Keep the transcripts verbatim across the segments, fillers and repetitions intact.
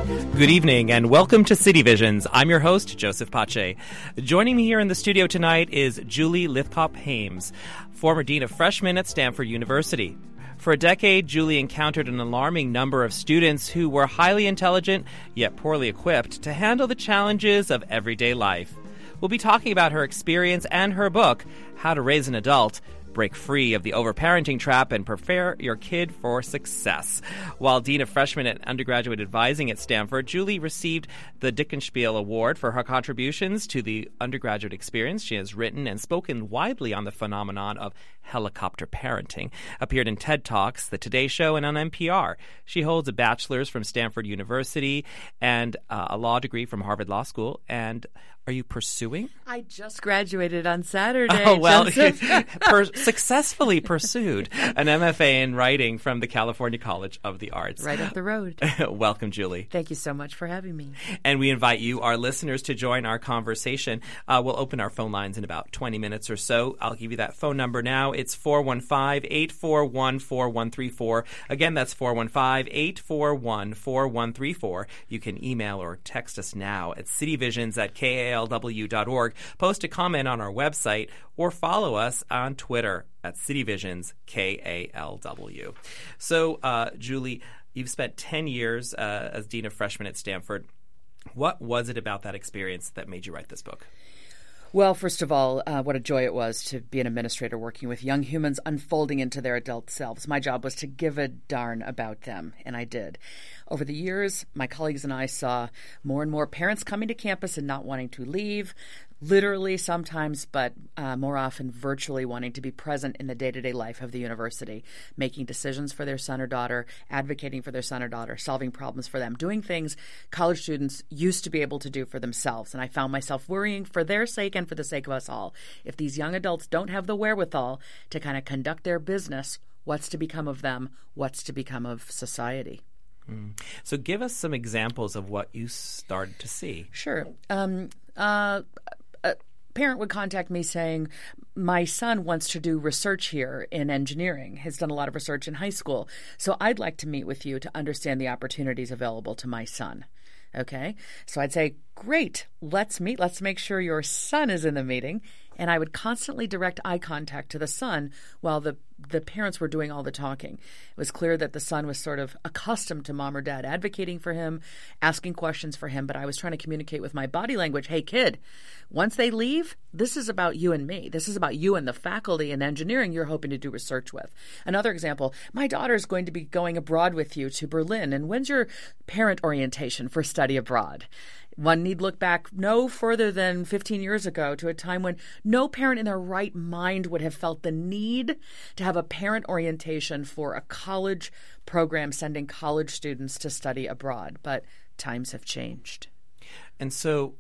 Good evening and welcome to City Visions. I'm your host, Joseph Pache. Joining me here in the studio tonight is Julie Lithcop-Hames, former Dean of Freshmen at Stanford University. For a decade, Julie encountered an alarming number of students who were highly intelligent yet poorly equipped to handle the challenges of everyday life. We'll be talking about her experience and her book, How to Raise an Adult, Break Free of the Overparenting Trap and Prepare Your Kid for Success. While Dean of Freshmen and Undergraduate Advising at Stanford, Julie received the Dickenspiel Award for her contributions to the undergraduate experience. She has written and spoken widely on the phenomenon of helicopter parenting, appeared in TED Talks, The Today Show, and on N P R. She holds a bachelor's from Stanford University and uh, a law degree from Harvard Law School. And are you pursuing? I just graduated on Saturday. Oh, well, per- successfully pursued an M F A in writing from the California College of the Arts. Right up the road. Welcome, Julie. Thank you so much for having me. And we invite you, our listeners, to join our conversation. Uh, we'll open our phone lines in about twenty minutes or so. I'll give you that phone number now. It's four one five, eight four one, four one three four. Again, that's four one five, eight four one, four one three four. You can email or text us now at cityvisions at K A L W dot org. Post a comment on our website or follow us on Twitter at cityvisions K A L W. So, uh, Julie, you've spent ten years uh, as Dean of Freshmen at Stanford. What was it about that experience that made you write this book? Well, first of all, uh, what a joy it was to be an administrator working with young humans unfolding into their adult selves. My job was to give a darn about them, and I did. Over the years, my colleagues and I saw more and more parents coming to campus and not wanting to leave, literally sometimes, but uh, more often virtually wanting to be present in the day-to-day life of the university, making decisions for their son or daughter, advocating for their son or daughter, solving problems for them, doing things college students used to be able to do for themselves. And I found myself worrying for their sake and for the sake of us all. If these young adults don't have the wherewithal to kind of conduct their business, what's to become of them? What's to become of society? Mm. So give us some examples of what you started to see. Sure. Um, uh, a parent would contact me saying, my son wants to do research here in engineering, has done a lot of research in high school, so I'd like to meet with you to understand the opportunities available to my son. Okay? So I'd say, great, let's meet. Let's make sure your son is in the meeting. And I would constantly direct eye contact to the son while the, the parents were doing all the talking. It was clear that the son was sort of accustomed to mom or dad advocating for him, asking questions for him, but I was trying to communicate with my body language, hey, kid, once they leave, this is about you and me. This is about you and the faculty in engineering you're hoping to do research with. Another example, my daughter is going to be going abroad with you to Berlin, and when's your parent orientation for study abroad? One need look back no further than fifteen years ago to a time when no parent in their right mind would have felt the need to have a parent orientation for a college program sending college students to study abroad. But times have changed. And so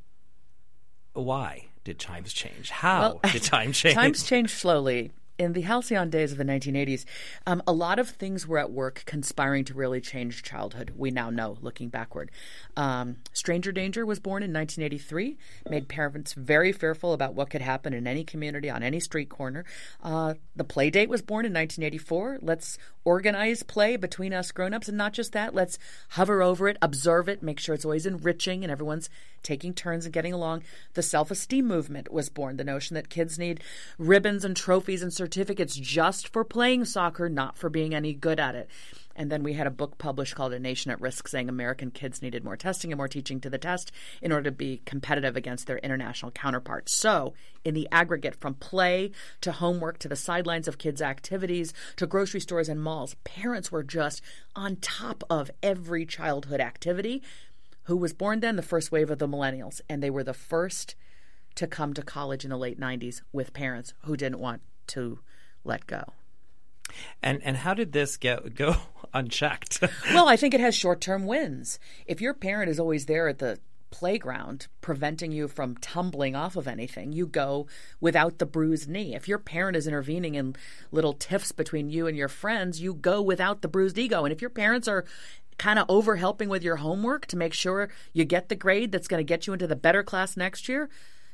why did times change? How well, did times change? Times changed slowly. In the halcyon days of the nineteen eighties, um, a lot of things were at work conspiring to really change childhood. We now know, looking backward. Um, Stranger Danger was born in nineteen eighty-three, made parents very fearful about what could happen in any community, on any street corner. Uh, the Play Date was born in nineteen eighty-four. Let's organize play between us grown-ups, and not just that. Let's hover over it, observe it, make sure it's always enriching and everyone's taking turns and getting along. The self-esteem movement was born, the notion that kids need ribbons and trophies and certificates just for playing soccer, not for being any good at it. And then we had a book published called A Nation at Risk saying American kids needed more testing and more teaching to the test in order to be competitive against their international counterparts. So in the aggregate, from play to homework to the sidelines of kids' activities to grocery stores and malls, parents were just on top of every childhood activity. Who was born then? The first wave of the millennials. And they were the first to come to college in the late nineties with parents who didn't want to let go. And and how did this get, go unchecked? Well, I think it has short-term wins. If your parent is always there at the playground preventing you from tumbling off of anything, you go without the bruised knee. If your parent is intervening in little tiffs between you and your friends, you go without the bruised ego. And if your parents are kind of over helping with your homework to make sure you get the grade that's going to get you into the better class next year,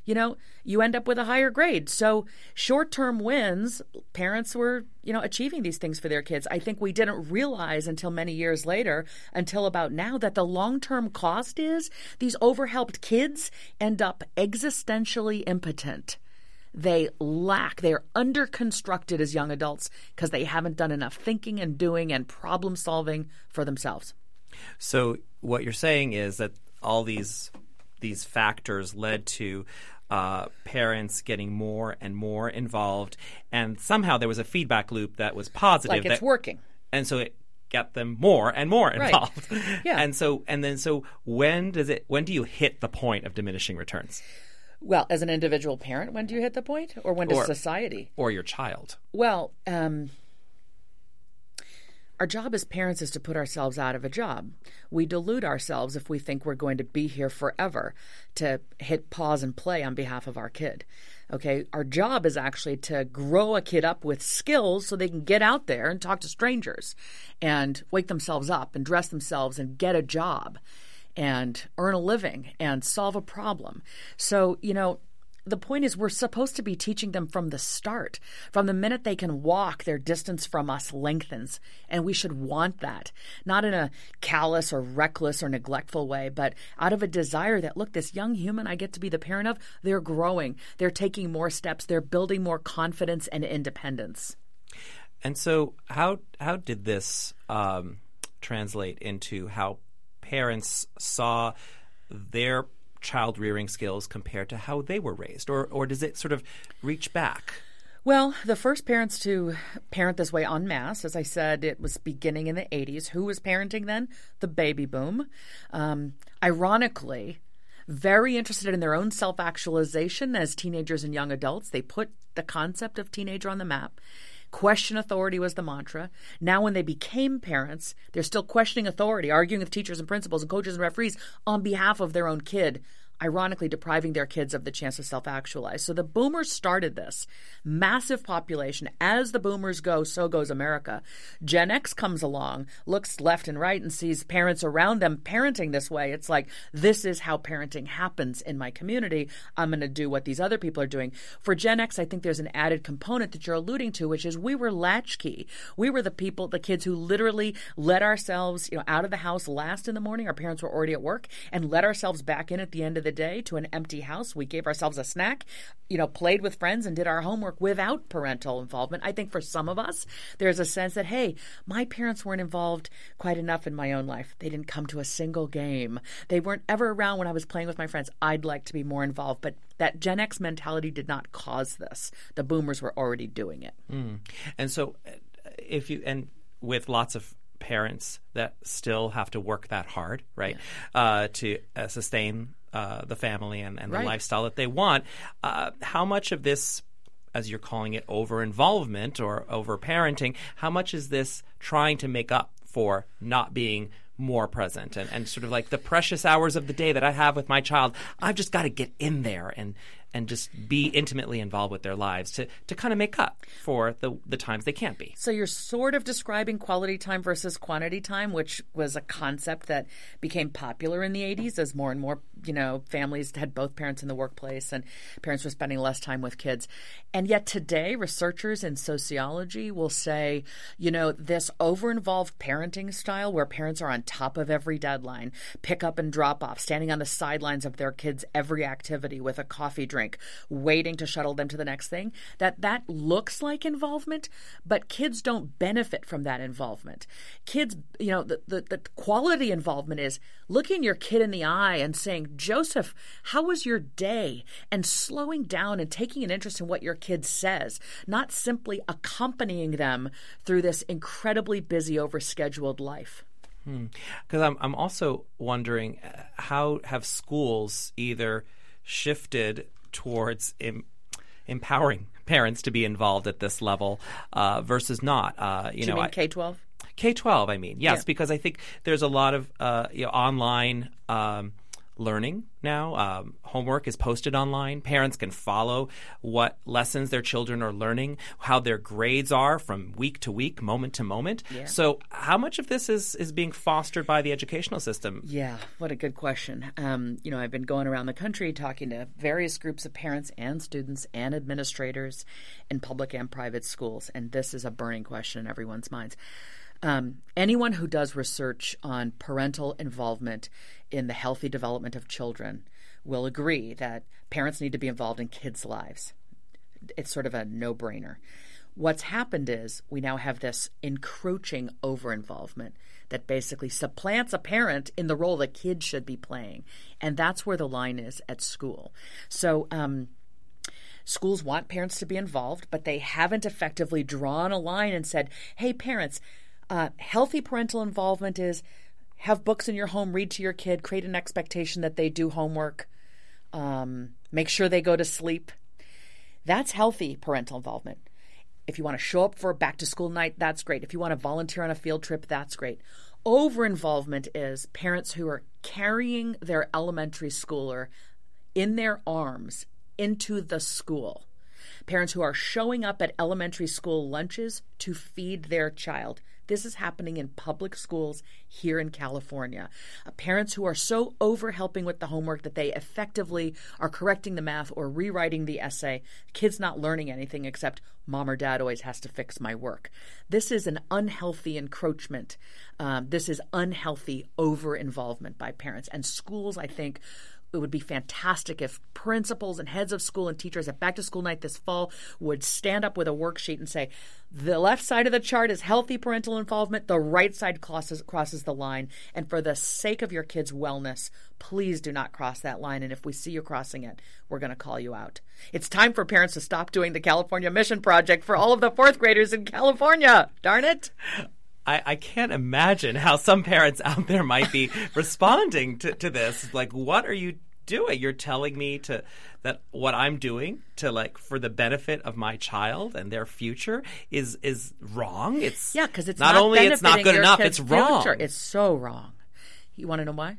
you know, you end up with a higher grade. So short-term wins, parents were, you know, achieving these things for their kids. I think we didn't realize until many years later, until about now, that the long-term cost is these overhelped kids end up existentially impotent. They lack, they are under-constructed as young adults because they haven't done enough thinking and doing and problem-solving for themselves. So what you're saying is that all these these factors led to uh, parents getting more and more involved, and somehow there was a feedback loop that was positive. Like it's that, working. And so it got them more and more involved. Right. Yeah. And so and then so when does it when do you hit the point of diminishing returns? Well, as an individual parent, when do you hit the point? Or when does or, society? Or your child. Well, um, our job as parents is to put ourselves out of a job. We delude ourselves if we think we're going to be here forever to hit pause and play on behalf of our kid. Okay, our job is actually to grow a kid up with skills so they can get out there and talk to strangers and wake themselves up and dress themselves and get a job and earn a living and solve a problem. So, you know, the point is we're supposed to be teaching them from the start. From the minute they can walk, their distance from us lengthens. And we should want that. Not in a callous or reckless or neglectful way, but out of a desire that, look, this young human I get to be the parent of, they're growing. They're taking more steps. They're building more confidence and independence. And so how how did this um, translate into how parents saw their child rearing skills compared to how they were raised, or or does it sort of reach back? Well, the first parents to parent this way en masse, as I said, it was beginning in the eighties. Who was parenting then? The baby boom. Um, ironically, very interested in their own self-actualization as teenagers and young adults. They put the concept of teenager on the map. Question authority was the mantra. Now when they became parents, they're still questioning authority, arguing with teachers and principals and coaches and referees on behalf of their own kid, ironically depriving their kids of the chance to self-actualize. So the boomers started this. Massive population. As the boomers go, so goes America. Gen X comes along, looks left and right and sees parents around them parenting this way. It's like, this is how parenting happens in my community. I'm going to do what these other people are doing. For Gen X, I think there's an added component that you're alluding to, which is we were latchkey. We were the people, the kids who literally let ourselves, you know, out of the house last in the morning. Our parents were already at work, and let ourselves back in at the end of the day to an empty house. We gave ourselves a snack, you know, played with friends and did our homework without parental involvement. I think for some of us, there's a sense that, hey, my parents weren't involved quite enough in my own life. They didn't come to a single game. They weren't ever around when I was playing with my friends. I'd like to be more involved. But that Gen X mentality did not cause this. The boomers were already doing it. Mm. And so if you, and with lots of parents that still have to work that hard, right, yeah. uh, to uh, sustain Uh, the family and, and the right. lifestyle that they want. Uh, how much of this, as you're calling it, over-involvement or over-parenting, how much is this trying to make up for not being more present and, and sort of like the precious hours of the day that I have with my child, I've just got to get in there and and just be intimately involved with their lives to, to kind of make up for the the times they can't be. So you're sort of describing quality time versus quantity time, which was a concept that became popular in the eighties as more and more, you know, families had both parents in the workplace and parents were spending less time with kids. And yet today, researchers in sociology will say, you know, this over-involved parenting style where parents are on top of every deadline, pick up and drop off, standing on the sidelines of their kids' every activity with a coffee drink, waiting to shuttle them to the next thing, that that looks like involvement, but kids don't benefit from that involvement. Kids, you know, the, the, the quality involvement is looking your kid in the eye and saying, Joseph, how was your day? And slowing down and taking an interest in what your kid says, not simply accompanying them through this incredibly busy, overscheduled life. Because hmm. I'm, I'm also wondering, how have schools either shifted towards em- empowering parents to be involved at this level uh, versus not? Uh, you Do know, you mean K twelve? K twelve, I mean, yes, yeah. because I think there's a lot of uh, you know, online um, learning now. Um, homework is posted online. Parents can follow what lessons their children are learning, how their grades are from week to week, moment to moment. Yeah. So how much of this is, is being fostered by the educational system? Yeah, what a good question. Um, you know, I've been going around the country talking to various groups of parents and students and administrators in public and private schools, and this is a burning question in everyone's minds. Um, anyone who does research on parental involvement in the healthy development of children will agree that parents need to be involved in kids' lives. It's sort of a no-brainer. What's happened is we now have this encroaching over-involvement that basically supplants a parent in the role that kids should be playing. And that's where the line is at school. So um, schools want parents to be involved, but they haven't effectively drawn a line and said, hey, parents, Uh, healthy parental involvement is have books in your home, read to your kid, create an expectation that they do homework, um, make sure they go to sleep. That's healthy parental involvement. If you want to show up for a back-to-school night, that's great. If you want to volunteer on a field trip, that's great. Over-involvement is parents who are carrying their elementary schooler in their arms into the school. Parents who are showing up at elementary school lunches to feed their child. This is happening in public schools here in California. Uh, parents who are so over helping with the homework that they effectively are correcting the math or rewriting the essay. Kids not learning anything except mom or dad always has to fix my work. This is an unhealthy encroachment. Um, this is unhealthy over-involvement by parents. And schools, I think, it would be fantastic if principals and heads of school and teachers at back-to-school night this fall would stand up with a worksheet and say, the left side of the chart is healthy parental involvement, the right side crosses, crosses the line, and for the sake of your kids' wellness, please do not cross that line, and if we see you crossing it, we're going to call you out. It's time for parents to stop doing the California Mission Project for all of the fourth graders in California. Darn it. I, I can't imagine how some parents out there might be responding to, to this. Like, what are you doing? You're telling me to that what I'm doing to like for the benefit of my child and their future is is wrong. It's yeah, because it's not, not only it's not good enough, it's wrong. Future. It's so wrong. You want to know why?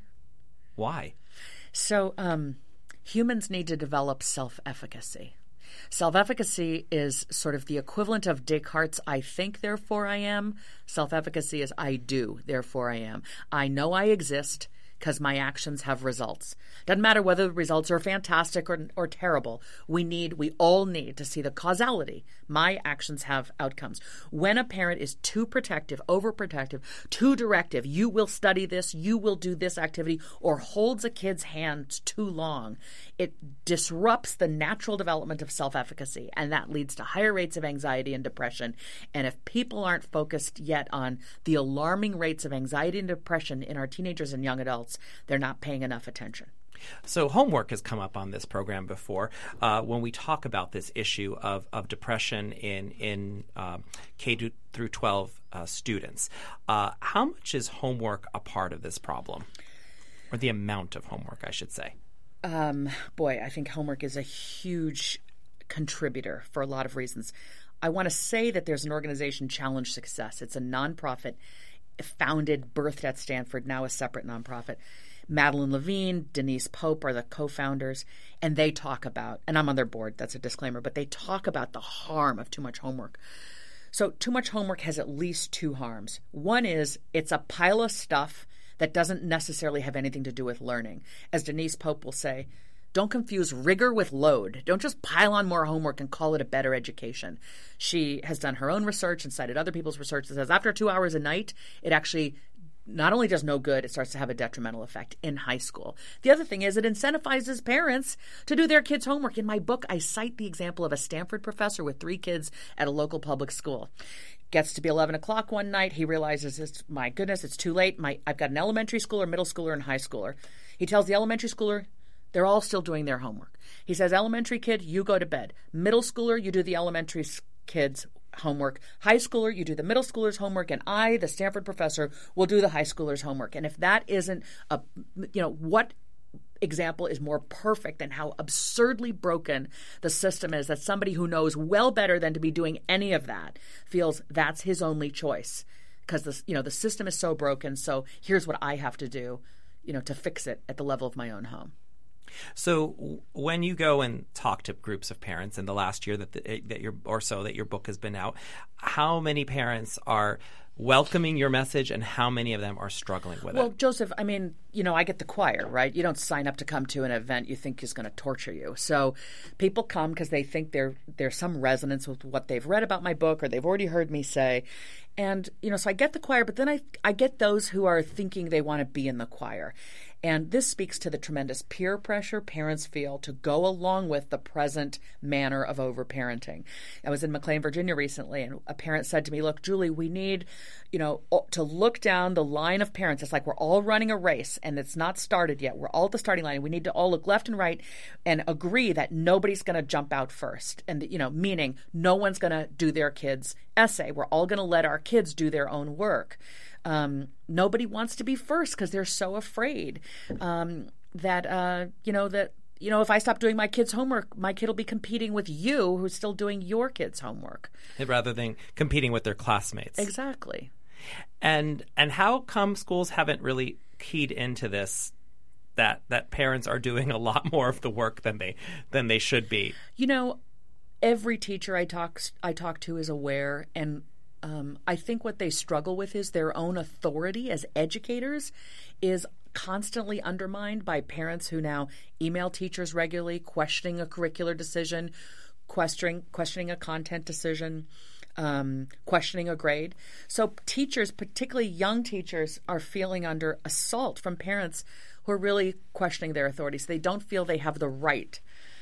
Why? So um, humans need to develop self-efficacy. Self-efficacy is sort of the equivalent of Descartes' I think, therefore I am. Self-efficacy is I do, therefore I am. I know I exist because my actions have results. Doesn't matter whether the results are fantastic or, or terrible. We need, we all need to see the causality. My actions have outcomes. When a parent is too protective, overprotective, too directive, you will study this, you will do this activity, or holds a kid's hand too long, it disrupts the natural development of self-efficacy, and that leads to higher rates of anxiety and depression. And if people aren't focused yet on the alarming rates of anxiety and depression in our teenagers and young adults, they're not paying enough attention. So homework has come up on this program before uh, when we talk about this issue of, of depression in in um, K through twelve uh, students. Uh, how much is homework a part of this problem, or the amount of homework, I should say? Um, boy, I think homework is a huge contributor for a lot of reasons. I want to say that there's an organization, Challenge Success. It's a nonprofit founded, birthed at Stanford, now a separate nonprofit. Madeline Levine, Denise Pope are the co-founders, and they talk about, and I'm on their board, that's a disclaimer, but they talk about the harm of too much homework. So too much homework has at least two harms. One is it's a pile of stuff that doesn't necessarily have anything to do with learning. As Denise Pope will say, don't confuse rigor with load. Don't just pile on more homework and call it a better education. She has done her own research and cited other people's research that says after two hours a night, it actually not only does no good, it starts to have a detrimental effect in high school. The other thing is it incentivizes parents to do their kids' homework. In my book, I cite the example of a Stanford professor with three kids at a local public school. Gets to be eleven o'clock one night. He realizes, it's, my goodness, it's too late. My, I've got an elementary schooler, middle schooler, and high schooler. He tells the elementary schooler, they're all still doing their homework. He says, elementary kid, you go to bed. Middle schooler, you do the elementary kids' homework. High schooler, you do the middle schooler's homework, and I, the Stanford professor, will do the high schooler's homework. And if that isn't a, you know, what example is more perfect than how absurdly broken the system is that somebody who knows well better than to be doing any of that feels that's his only choice because the, you know, the system is so broken. So here's what I have to do. you know, to fix it at the level of my own home. So when you go and talk to groups of parents in the last year that the, that your or so that your book has been out, how many parents are welcoming your message and how many of them are struggling with well, it? Well, Joseph, I mean, you know, I get the choir, right? You don't sign up to come to an event you think is going to torture you. So people come because they think there there's some resonance with what they've read about my book or they've already heard me say. And, you know, so I get the choir, but then I, I get those who are thinking they want to be in the choir. And this speaks to the tremendous peer pressure parents feel to go along with the present manner of overparenting. I was in McLean, Virginia recently, and a parent said to me, look, Julie, we need, you know, to look down the line of parents. It's like we're all running a race, and it's not started yet. We're all at the starting line. We need to all look left and right and agree that nobody's going to jump out first. And, you know, meaning no one's going to do their kid's essay. We're all going to let our kids do their own work. Um, nobody wants to be first because they're so afraid um, that, uh, you know, that, you know, if I stop doing my kid's homework, my kid will be competing with you who's still doing your kid's homework. Rather than competing with their classmates. Exactly. And and how come schools haven't really keyed into this, that that parents are doing a lot more of the work than they than they should be? You know, every teacher I talk I talk to is aware, and Um, I think what they struggle with is their own authority as educators is constantly undermined by parents who now email teachers regularly, questioning a curricular decision, questioning questioning a content decision, um, questioning a grade. So teachers, particularly young teachers, are feeling under assault from parents who are really questioning their authorities. They don't feel they have the right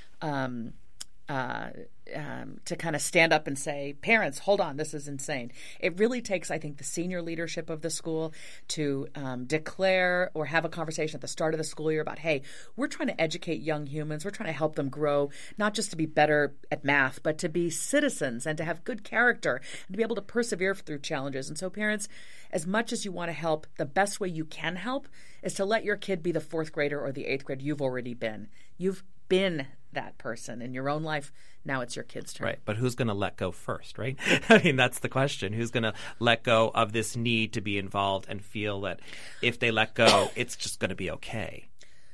um Uh, um, to kind of stand up and say, parents, hold on, this is insane. It really takes, I think, the senior leadership of the school to um, declare or have a conversation at the start of the school year about, hey, we're trying to educate young humans. We're trying to help them grow, not just to be better at math, but to be citizens and to have good character and to be able to persevere through challenges. And so parents, as much as you want to help, the best way you can help is to let your kid be the fourth grader or the eighth grader you've already been. You've been that person in your own life. Now it's your kid's turn. Right. But who's going to let go first, right? I mean, that's the question. Who's going to let go of this need to be involved and feel that if they let go, it's just going to be okay?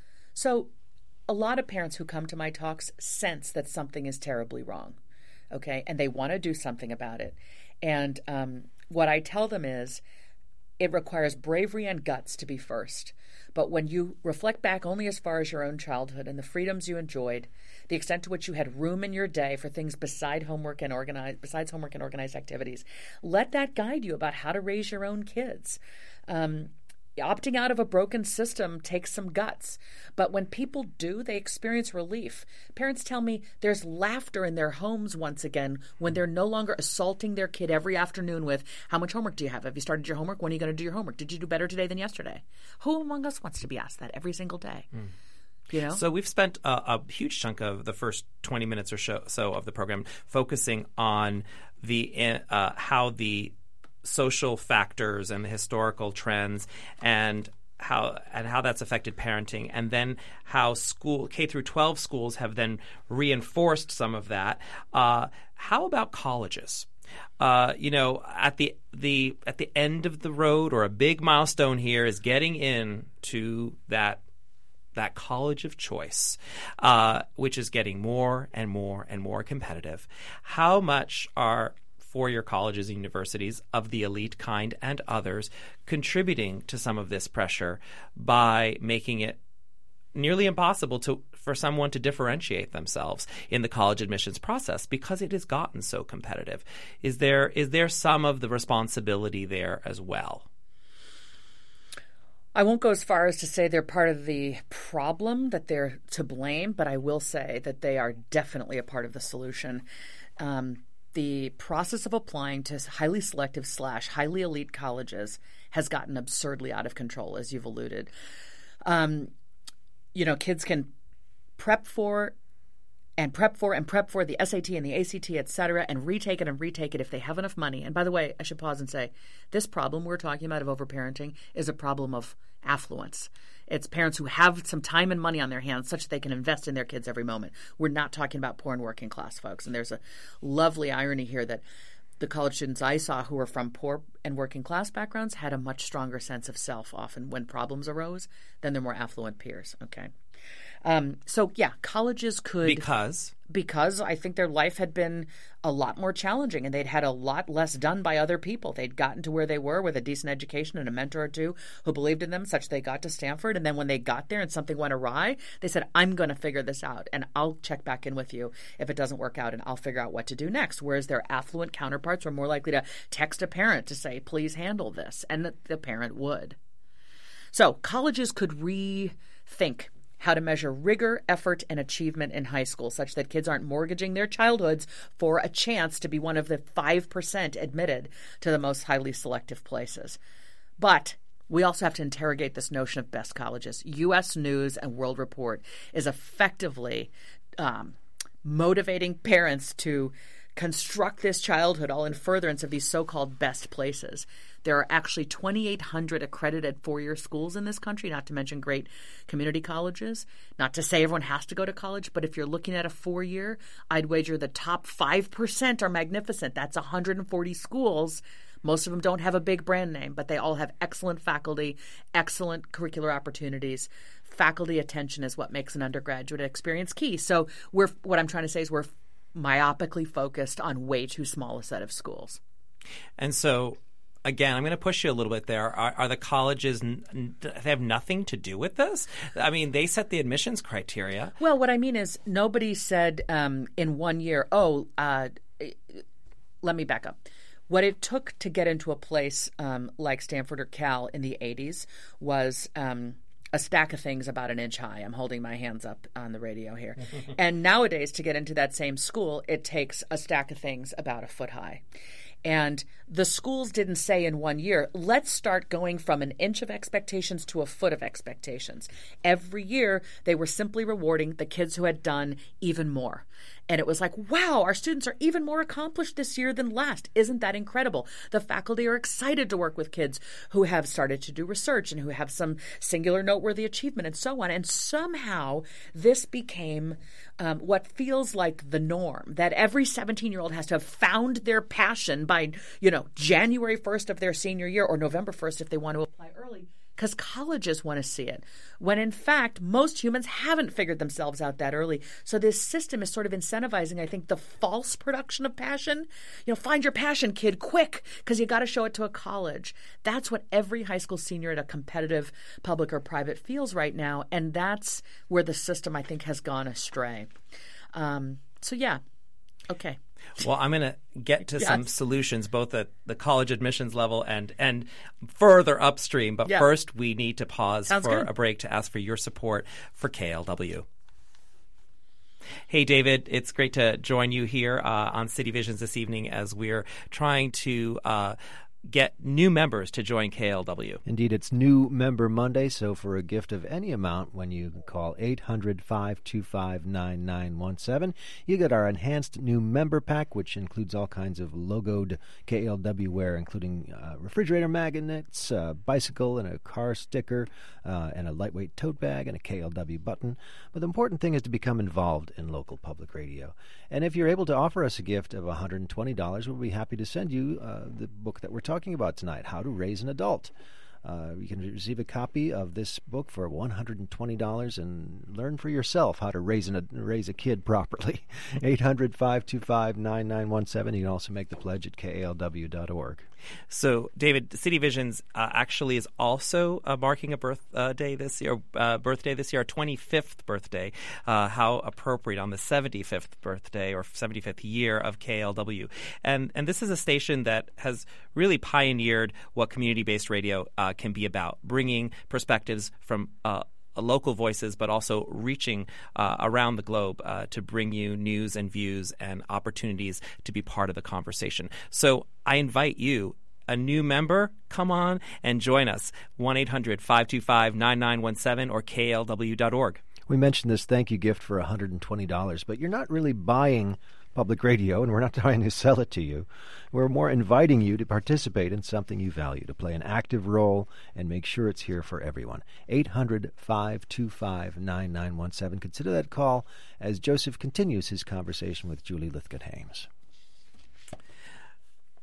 So a lot of parents who come to my talks sense that something is terribly wrong, okay? And they want to do something about it. And um, what I tell them is it requires bravery and guts to be first. But when you reflect back only as far as your own childhood and the freedoms you enjoyed, the extent to which you had room in your day for things beside homework and organized, besides homework and organized activities, let that guide you about how to raise your own kids. Um, opting out of a broken system takes some guts. But when people do, they experience relief. Parents tell me there's laughter in their homes once again when they're no longer assaulting their kid every afternoon with, how much homework do you have? Have you started your homework? When are you going to do your homework? Did you do better today than yesterday? Who among us wants to be asked that every single day? Mm. You know? So we've spent a, a huge chunk of the first twenty minutes or so, so of the program focusing on the uh, how the social factors and the historical trends and how and how that's affected parenting, and then how school K through twelve schools have then reinforced some of that. Uh, how about colleges? Uh, you know, at the the at the end of the road, or a big milestone here, is getting in to that that college of choice, uh, which is getting more and more and more competitive. How much are four-year colleges and universities of the elite kind and others contributing to some of this pressure by making it nearly impossible to for someone to differentiate themselves in the college admissions process because it has gotten so competitive? Is there is there some of the responsibility there as well? I won't go as far as to say they're part of the problem, that they're to blame, but I will say that they are definitely a part of the solution. Um, The process of applying to highly selective slash highly elite colleges has gotten absurdly out of control, as you've alluded. Um, you know, kids can prep for and prep for and prep for the S A T and the A C T, et cetera, and retake it and retake it if they have enough money. And by the way, I should pause and say, this problem we're talking about of overparenting is a problem of affluence. It's parents who have some time and money on their hands such that they can invest in their kids every moment. We're not talking about poor and working class folks. And there's a lovely irony here that the college students I saw who were from poor and working class backgrounds had a much stronger sense of self often when problems arose than their more affluent peers. Okay. Um, so, yeah, colleges could... Because? Because I think their life had been a lot more challenging and they'd had a lot less done by other people. They'd gotten to where they were with a decent education and a mentor or two who believed in them such they got to Stanford. And then when they got there and something went awry, they said, I'm going to figure this out and I'll check back in with you if it doesn't work out and I'll figure out what to do next. Whereas their affluent counterparts were more likely to text a parent to say, please handle this. And the, the parent would. So colleges could rethink how to measure rigor, effort, and achievement in high school such that kids aren't mortgaging their childhoods for a chance to be one of the five percent admitted to the most highly selective places. But we also have to interrogate this notion of best colleges. U S News and World Report is effectively um, motivating parents to construct this childhood all in furtherance of these so-called best places. There are actually twenty-eight hundred accredited four-year schools in this country, not to mention great community colleges. Not to say everyone has to go to college, but if you're looking at a four-year, I'd wager the top five percent are magnificent. That's one hundred forty schools. Most of them don't have a big brand name, but they all have excellent faculty, excellent curricular opportunities. Faculty attention is what makes an undergraduate experience key. So we're what I'm trying to say is we're myopically focused on way too small a set of schools. And so, again, I'm going to push you a little bit there. Are, are the colleges, n- they have nothing to do with this? I mean, they set the admissions criteria. Well, what I mean is nobody said um, in one year, oh, uh, let me back up. What it took to get into a place um, like Stanford or Cal in the eighties was um, a stack of things about an inch high. I'm holding my hands up on the radio here. And nowadays, to get into that same school, it takes a stack of things about a foot high. And the schools didn't say in one year, let's start going from an inch of expectations to a foot of expectations. Every year, they were simply rewarding the kids who had done even more. And it was like, wow, our students are even more accomplished this year than last. Isn't that incredible? The faculty are excited to work with kids who have started to do research and who have some singular noteworthy achievement and so on. And somehow this became um, what feels like the norm, that every seventeen-year-old has to have found their passion by, you know, January first of their senior year or November first if they want to apply early. Because colleges want to see it, when in fact most humans haven't figured themselves out that early. So this system is sort of incentivizing, I think, the false production of passion. You know, find your passion, kid, quick, because you got to show it to a college. That's what every high school senior at a competitive public or private feels right now, and that's where the system, I think, has gone astray. Um, so yeah, okay. Well, I'm going to get to yes. some solutions both at the college admissions level and, and further upstream. But yeah. first, we need to pause Sounds for good. a break to ask for your support for K L W. Hey, David, it's great to join you here uh, on City Visions this evening as we're trying to uh, get new members to join K L W. Indeed, it's New Member Monday, so for a gift of any amount, when you call eight hundred, five two five, nine nine one seven, you get our enhanced new member pack, which includes all kinds of logoed K L W wear, including uh, refrigerator magnets, a bicycle and a car sticker, uh, and a lightweight tote bag and a K L W button. But the important thing is to become involved in local public radio. And if you're able to offer us a gift of one hundred twenty dollars, we'll be happy to send you uh, the book that we're talking about tonight, How to Raise an Adult. Uh, you can receive a copy of this book for one hundred twenty dollars and learn for yourself how to raise, an, raise a kid properly. eight hundred, five two five, nine nine one seven. You can also make the pledge at K L W dot org. So, David, City Visions uh, actually is also uh, marking a birth uh, day this year, uh, birthday this year, our twenty-fifth birthday. Uh, how appropriate on the seventy-fifth birthday or seventy-fifth year of K L W. And and this is a station that has really pioneered what community-based radio uh, can be about, bringing perspectives from uh, local voices, but also reaching uh, around the globe uh, to bring you news and views and opportunities to be part of the conversation. So I invite you, a new member, come on and join us. one eight hundred, five two five, nine nine one seven or K L W dot org. We mentioned this thank you gift for one hundred twenty dollars, but you're not really buying public radio, and we're not trying to sell it to you. We're more inviting you to participate in something you value, to play an active role and make sure it's here for everyone. eight hundred, five two five, nine nine one seven. Consider that call as Joseph continues his conversation with Julie Lythcott-Haims.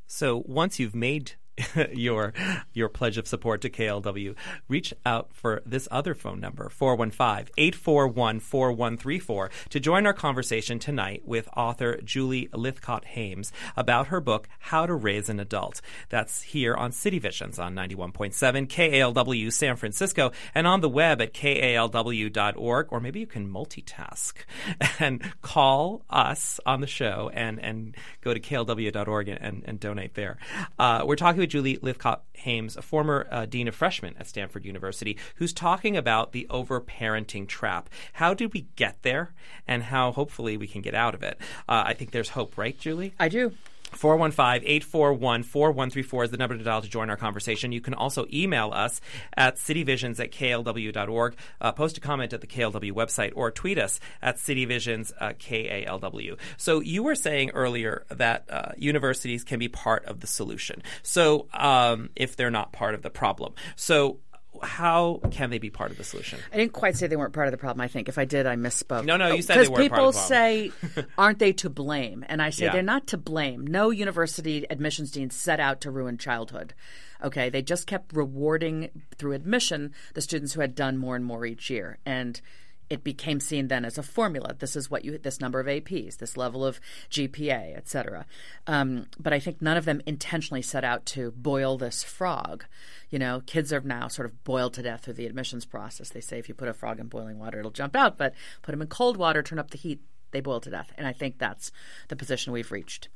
So once you've made your your pledge of support to K L W, reach out for this other phone number, four one five, eight four one, four one three four, to join our conversation tonight with author Julie Lythcott-Haims about her book, How to Raise an Adult. That's here on City Visions on ninety-one point seven K A L W San Francisco and on the web at K A L W dot org, or maybe you can multitask and call us on the show and, and go to K L W dot org and, and donate there. Uh, we're talking with Julie Lythcott-Haims, a former uh, dean of freshmen at Stanford University, who's talking about the overparenting trap. How did we get there, and how hopefully we can get out of it? Uh, I think there's hope, right, Julie? I do. four one five, eight four one, four one three four is the number to dial to join our conversation. You can also email us at cityvisions at K L W dot org, uh, post a comment at the K L W website, or tweet us at cityvisions uh, K A L W. So you were saying earlier that uh, universities can be part of the solution. So um, if they're not part of the problem. So how can they be part of the solution? I didn't quite say they weren't part of the problem. I think if I did, I misspoke. No, no, you said they weren't part of the problem. Because people say, aren't they to blame? And I say Yeah. they're not to blame. No university admissions dean set out to ruin childhood. Okay, they just kept rewarding through admission the students who had done more and more each year. And it became seen then as a formula. This is what you, this number of A Ps, this level of G P A, et cetera. Um, but I think none of them intentionally set out to boil this frog. You know, kids are now sort of boiled to death through the admissions process. They say if you put a frog in boiling water, it'll jump out. But put them in cold water, turn up the heat, they boil to death. And I think that's the position we've reached.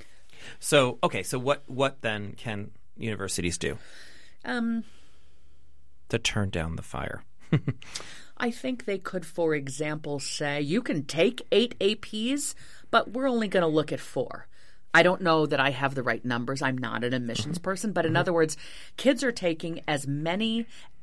So, okay, so what, what then can universities do Um, to turn down the fire? I think they could, for example, say you can take eight A Ps, but we're only going to look at four. I don't know that I have the right numbers. I'm not an admissions person. But in other words, kids are taking as many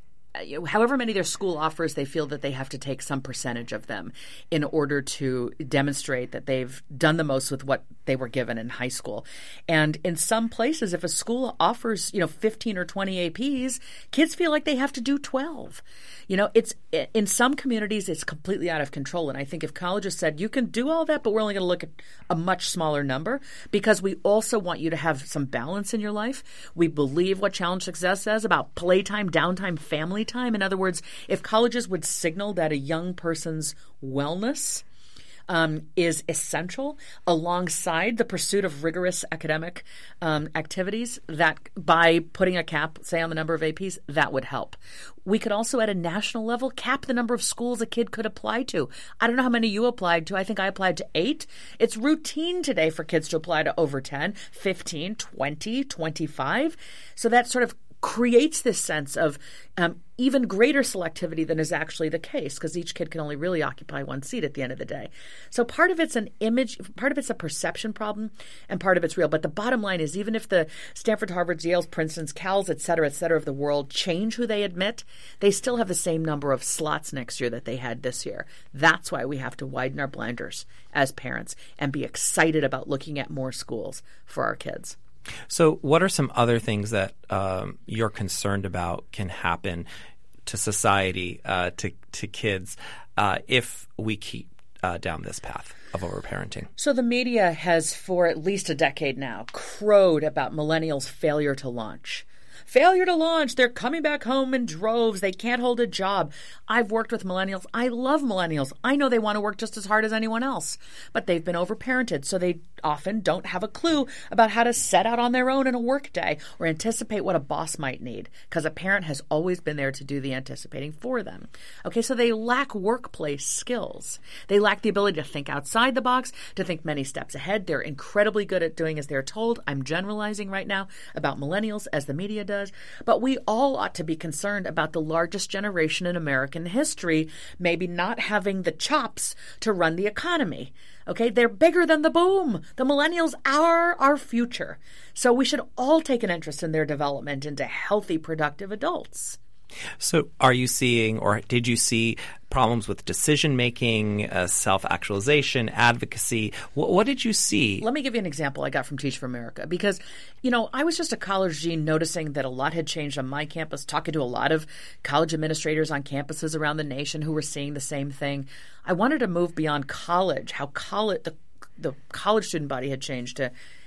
however many their school offers, they feel that they have to take some percentage of them in order to demonstrate that they've done the most with what they were given in high school. And in some places, if a school offers, you know, fifteen or twenty A Ps, kids feel like they have to do twelve. You know, it's in some communities, it's completely out of control. And I think if colleges said, you can do all that, but we're only going to look at a much smaller number because we also want you to have some balance in your life. We believe what Challenge Success says about playtime, downtime, family time. In other words, if colleges would signal that a young person's wellness um, is essential alongside the pursuit of rigorous academic um, activities, that by putting a cap, say, on the number of A Ps, that would help. We could also, at a national level, cap the number of schools a kid could apply to. I don't know how many you applied to. I think I applied to eight. It's routine today for kids to apply to over ten, fifteen, twenty, twenty-five. So that sort of creates this sense of um, even greater selectivity than is actually the case, because each kid can only really occupy one seat at the end of the day. So part of it's an image, part of it's a perception problem, and part of it's real. But the bottom line is, even if the Stanford, Harvards, Yales, Princetons, Cals, et cetera, et cetera of the world change who they admit, they still have the same number of slots next year that they had this year. That's why we have to widen our blinders as parents and be excited about looking at more schools for our kids. So what are some other things that um, you're concerned about can happen to society, uh, to, to kids, uh, if we keep uh, down this path of overparenting? So the media has, for at least a decade now, crowed about millennials' failure to launch. Failure to launch. They're coming back home in droves. They can't hold a job. I've worked with millennials. I love millennials. I know they want to work just as hard as anyone else, but they've been overparented, so they often don't have a clue about how to set out on their own in a work day or anticipate what a boss might need, because a parent has always been there to do the anticipating for them. Okay, so they lack workplace skills. They lack the ability to think outside the box, to think many steps ahead. They're incredibly good at doing as they're told. I'm generalizing right now about millennials, as the media does. But we all ought to be concerned about the largest generation in American history maybe not having the chops to run the economy. Okay, they're bigger than the boom. The millennials are our future. So we should all take an interest in their development into healthy, productive adults. So are you seeing, or did you see, problems with decision-making, uh, self-actualization, advocacy? W- what did you see? Let me give you an example I got from Teach for America, because, you know, I was just a college dean noticing that a lot had changed on my campus, talking to a lot of college administrators on campuses around the nation who were seeing the same thing. I wanted to move beyond college, how college, the, the college student body had changed, to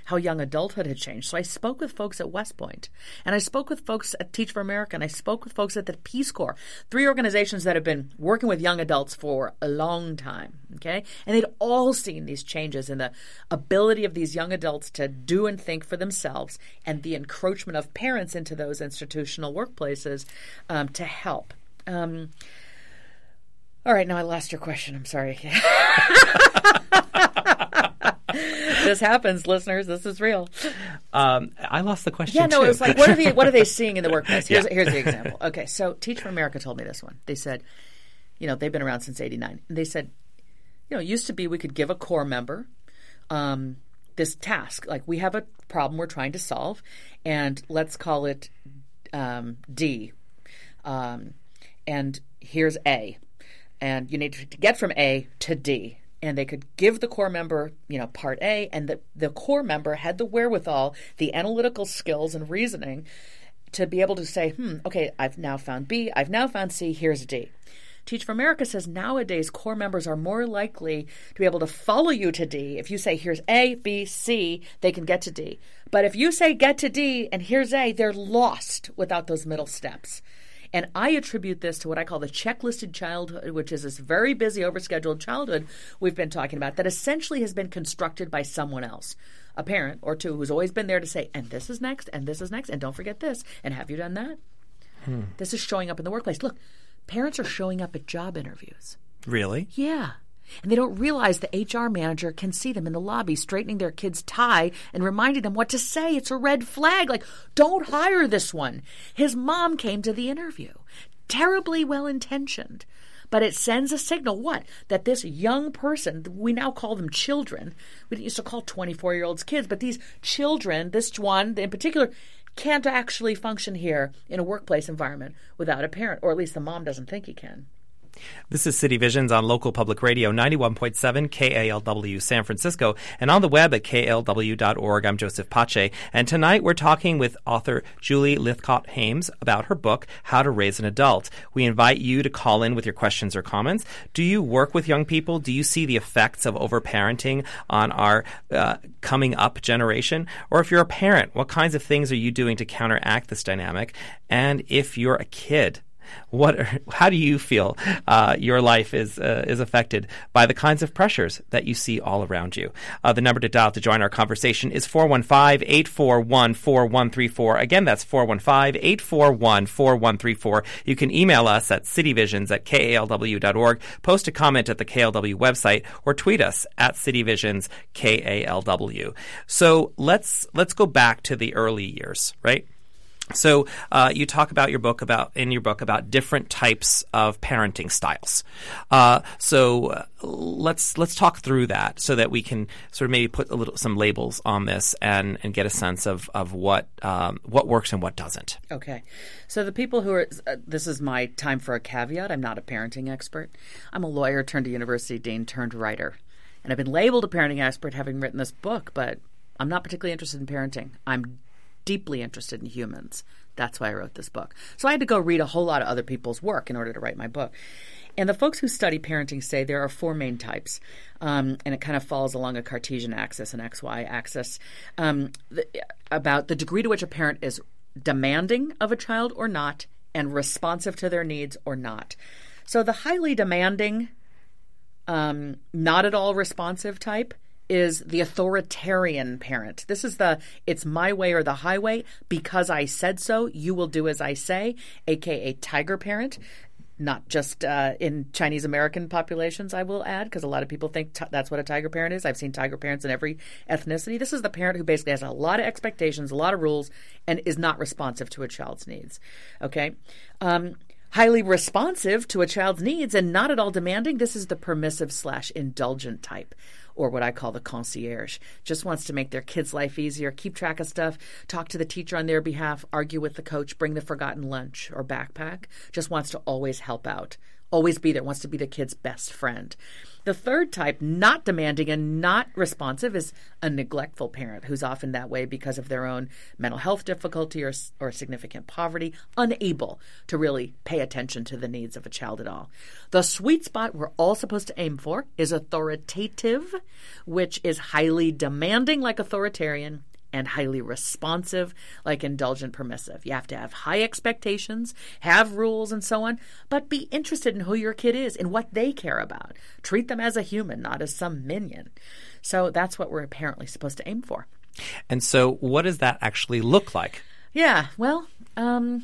how young adulthood had changed. So I spoke with folks at West Point, and I spoke with folks at Teach for America, and I spoke with folks at the Peace Corps, three organizations that have been working with young adults for a long time, okay? And they'd all seen these changes in the ability of these young adults to do and think for themselves, and the encroachment of parents into those institutional workplaces um, to help. Um, all right, now I lost your question. I'm sorry. This happens, listeners. This is real. Um, I lost the question. Yeah, no, too. it was like, what are they? What are they seeing in the workplace? Here's, Yeah. here's the example. Okay, so Teach for America told me this one. They said, you know, they've been around since eighty-nine. And they said, you know, it used to be we could give a core member um, this task. Like, we have a problem we're trying to solve, and let's call it um, D. Um, and here's A. And you need to get from A to D. And they could give the core member, you know, part A, and the, the core member had the wherewithal, the analytical skills and reasoning to be able to say, hmm, okay, I've now found B, I've now found C, here's D. Teach for America says nowadays core members are more likely to be able to follow you to D. If you say here's A, B, C, they can get to D. But if you say get to D and here's A, they're lost without those middle steps. And I attribute this to what I call the checklisted childhood, which is this very busy, overscheduled childhood we've been talking about that essentially has been constructed by someone else, a parent or two who's always been there to say, and this is next, and this is next, and don't forget this, and have you done that? Hmm. This is showing up in the workplace. Look, parents are showing up at job interviews. Really? Yeah. And they don't realize the H R manager can see them in the lobby straightening their kid's tie and reminding them what to say. It's a red flag. Like, don't hire this one. His mom came to the interview. Terribly well-intentioned. But it sends a signal, what? That this young person, we now call them children. We used to call twenty-four-year-olds kids. But these children, this one in particular, can't actually function here in a workplace environment without a parent. Or at least the mom doesn't think he can. This is City Visions on local public radio, ninety-one point seven K A L W San Francisco, and on the web at K L W dot org. I'm Joseph Pace, and tonight we're talking with author Julie Lythcott-Haims about her book, How to Raise an Adult. We invite you to call in with your questions or comments. Do you work with young people? Do you see the effects of overparenting on our uh, coming up generation? Or if you're a parent, what kinds of things are you doing to counteract this dynamic? And if you're a kid, What? Are, how do you feel uh, your life is uh, is affected by the kinds of pressures that you see all around you? Uh, the number to dial to join our conversation is four one five, eight four one, four one three four. Again, that's four one five, eight four one, four one three four. You can email us at cityvisions at K A L W dot org, post a comment at the K L W website, or tweet us at cityvisions K A L W. So let's let's go back to the early years, right? So uh, you talk about your book about in your book about different types of parenting styles. Uh, so uh, let's let's talk through that so that we can sort of maybe put a little some labels on this and, and get a sense of of what um, what works and what doesn't. Okay, so the people who are uh, this is my time for a caveat. I'm not a parenting expert. I'm a lawyer turned a university dean turned writer, and I've been labeled a parenting expert having written this book, but I'm not particularly interested in parenting. I'm deeply interested in humans. That's why I wrote this book. So I had to go read a whole lot of other people's work in order to write my book. And the folks who study parenting say there are four main types, um, and it kind of falls along a Cartesian axis, an X Y axis, um, the, about the degree to which a parent is demanding of a child or not, and responsive to their needs or not. So the highly demanding, um, not at all responsive type is the authoritarian parent. This is the, it's my way or the highway. Because I said so, you will do as I say, a k a tiger parent. Not just uh, in Chinese American populations, I will add, because a lot of people think t- that's what a tiger parent is. I've seen tiger parents in every ethnicity. This is the parent who basically has a lot of expectations, a lot of rules, and is not responsive to a child's needs. Okay? Um, highly responsive to a child's needs and not at all demanding, this is the permissive slash indulgent type, or what I call the concierge. Just wants to make their kid's life easier, keep track of stuff, talk to the teacher on their behalf, argue with the coach, bring the forgotten lunch or backpack. Just wants to always help out, always be there, wants to be the kid's best friend. The third type, not demanding and not responsive, is a neglectful parent who's often that way because of their own mental health difficulty or, or significant poverty, unable to really pay attention to the needs of a child at all. The sweet spot we're all supposed to aim for is authoritative, which is highly demanding like authoritarian and highly responsive, like indulgent permissive. You have to have high expectations, have rules and so on, but be interested in who your kid is and what they care about. Treat them as a human, not as some minion. So that's what we're apparently supposed to aim for. And so what does that actually look like? Yeah, well, um,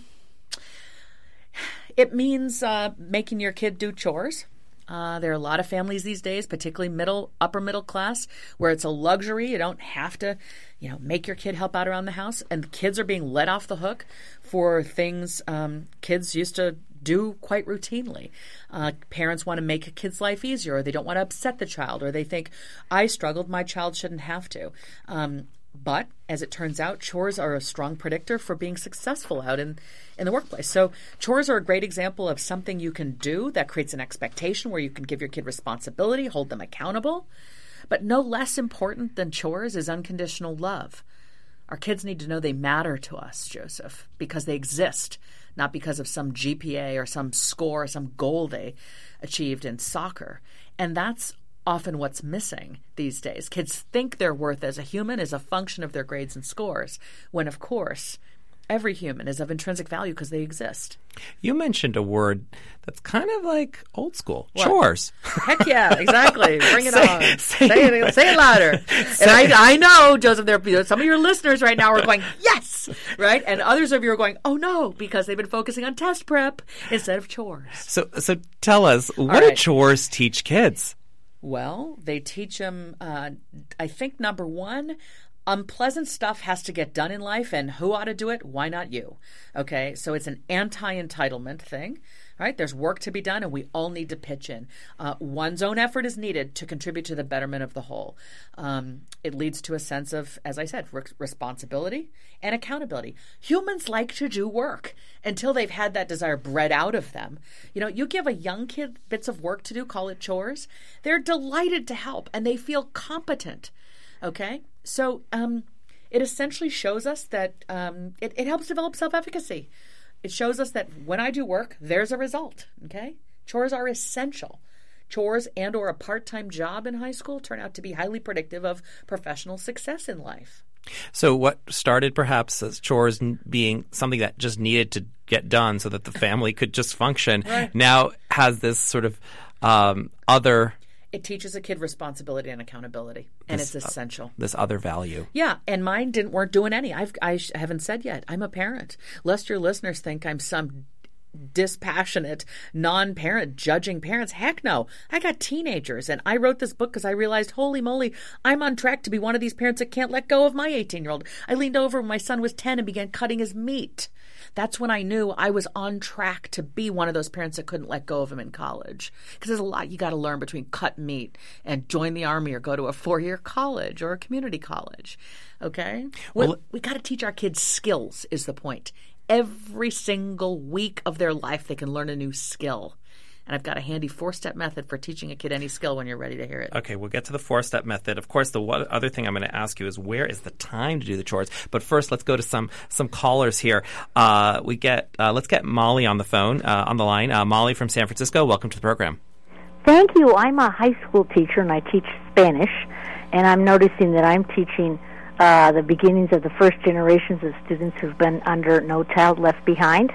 it means uh, making your kid do chores. Uh, there are a lot of families these days, particularly middle, upper middle class, where it's a luxury. You don't have to, you know, make your kid help out around the house. And kids are being let off the hook for things um, kids used to do quite routinely. Uh, parents want to make a kid's life easier, or they don't want to upset the child, or they think, I struggled, my child shouldn't have to. Um, But as it turns out, chores are a strong predictor for being successful out in, in the workplace. So chores are a great example of something you can do that creates an expectation where you can give your kid responsibility, hold them accountable. But no less important than chores is unconditional love. Our kids need to know they matter to us, Joseph, because they exist, not because of some G P A or some score or some goal they achieved in soccer. And that's often what's missing these days. Kids think their worth as a human is a function of their grades and scores, when, of course, every human is of intrinsic value because they exist. You mentioned a word that's kind of like old school. What? Chores. Heck yeah, exactly. Bring it say, on. Say, say, it, say it louder. Say and I, I know, Joseph, there, some of your listeners right now are going, yes, right? And others of you are going, oh no, because they've been focusing on test prep instead of chores. So, so tell us, what right. do chores teach kids? Well, they teach them, uh, I think, number one, unpleasant stuff has to get done in life, and who ought to do it? Why not you? Okay, so it's an anti-entitlement thing, right? There's work to be done, and we all need to pitch in. Uh, one's own effort is needed to contribute to the betterment of the whole. Um, it leads to a sense of, as I said, re- responsibility and accountability. Humans like to do work until they've had that desire bred out of them. You know, you give a young kid bits of work to do, call it chores, they're delighted to help, and they feel competent, okay? So um, it essentially shows us that um, it, it helps develop self-efficacy. It shows us that when I do work, there's a result, okay? Chores are essential. Chores and or a part-time job in high school turn out to be highly predictive of professional success in life. So what started perhaps as chores being something that just needed to get done so that the family could just function right. now has this sort of um, other... It teaches a kid responsibility and accountability, and this, it's essential. Uh, this other value. Yeah, and mine didn't weren't doing any. I've I haven't said yet. I'm a parent. Lest your listeners think I'm some dispassionate non-parent judging parents. Heck no. I got teenagers, and I wrote this book because I realized, holy moly, I'm on track to be one of these parents that can't let go of my eighteen-year-old. I leaned over when my son was ten and began cutting his meat. That's when I knew I was on track to be one of those parents that couldn't let go of him in college. Because there's a lot you got to learn between cut meat and join the Army or go to a four-year college or a community college. Okay? Well, we, we got to teach our kids skills is the point. Every single week of their life, they can learn a new skill. And I've got a handy four-step method for teaching a kid any skill when you're ready to hear it. Okay, we'll get to the four-step method. Of course, the one other thing I'm going to ask you is where is the time to do the chores? But first, let's go to some some callers here. Uh, we get uh, let's get Molly on the phone uh, on the line. Uh, Molly from San Francisco, welcome to the program. Thank you. I'm a high school teacher and I teach Spanish, and I'm noticing that I'm teaching uh, the beginnings of the first generations of students who've been under No Child Left Behind.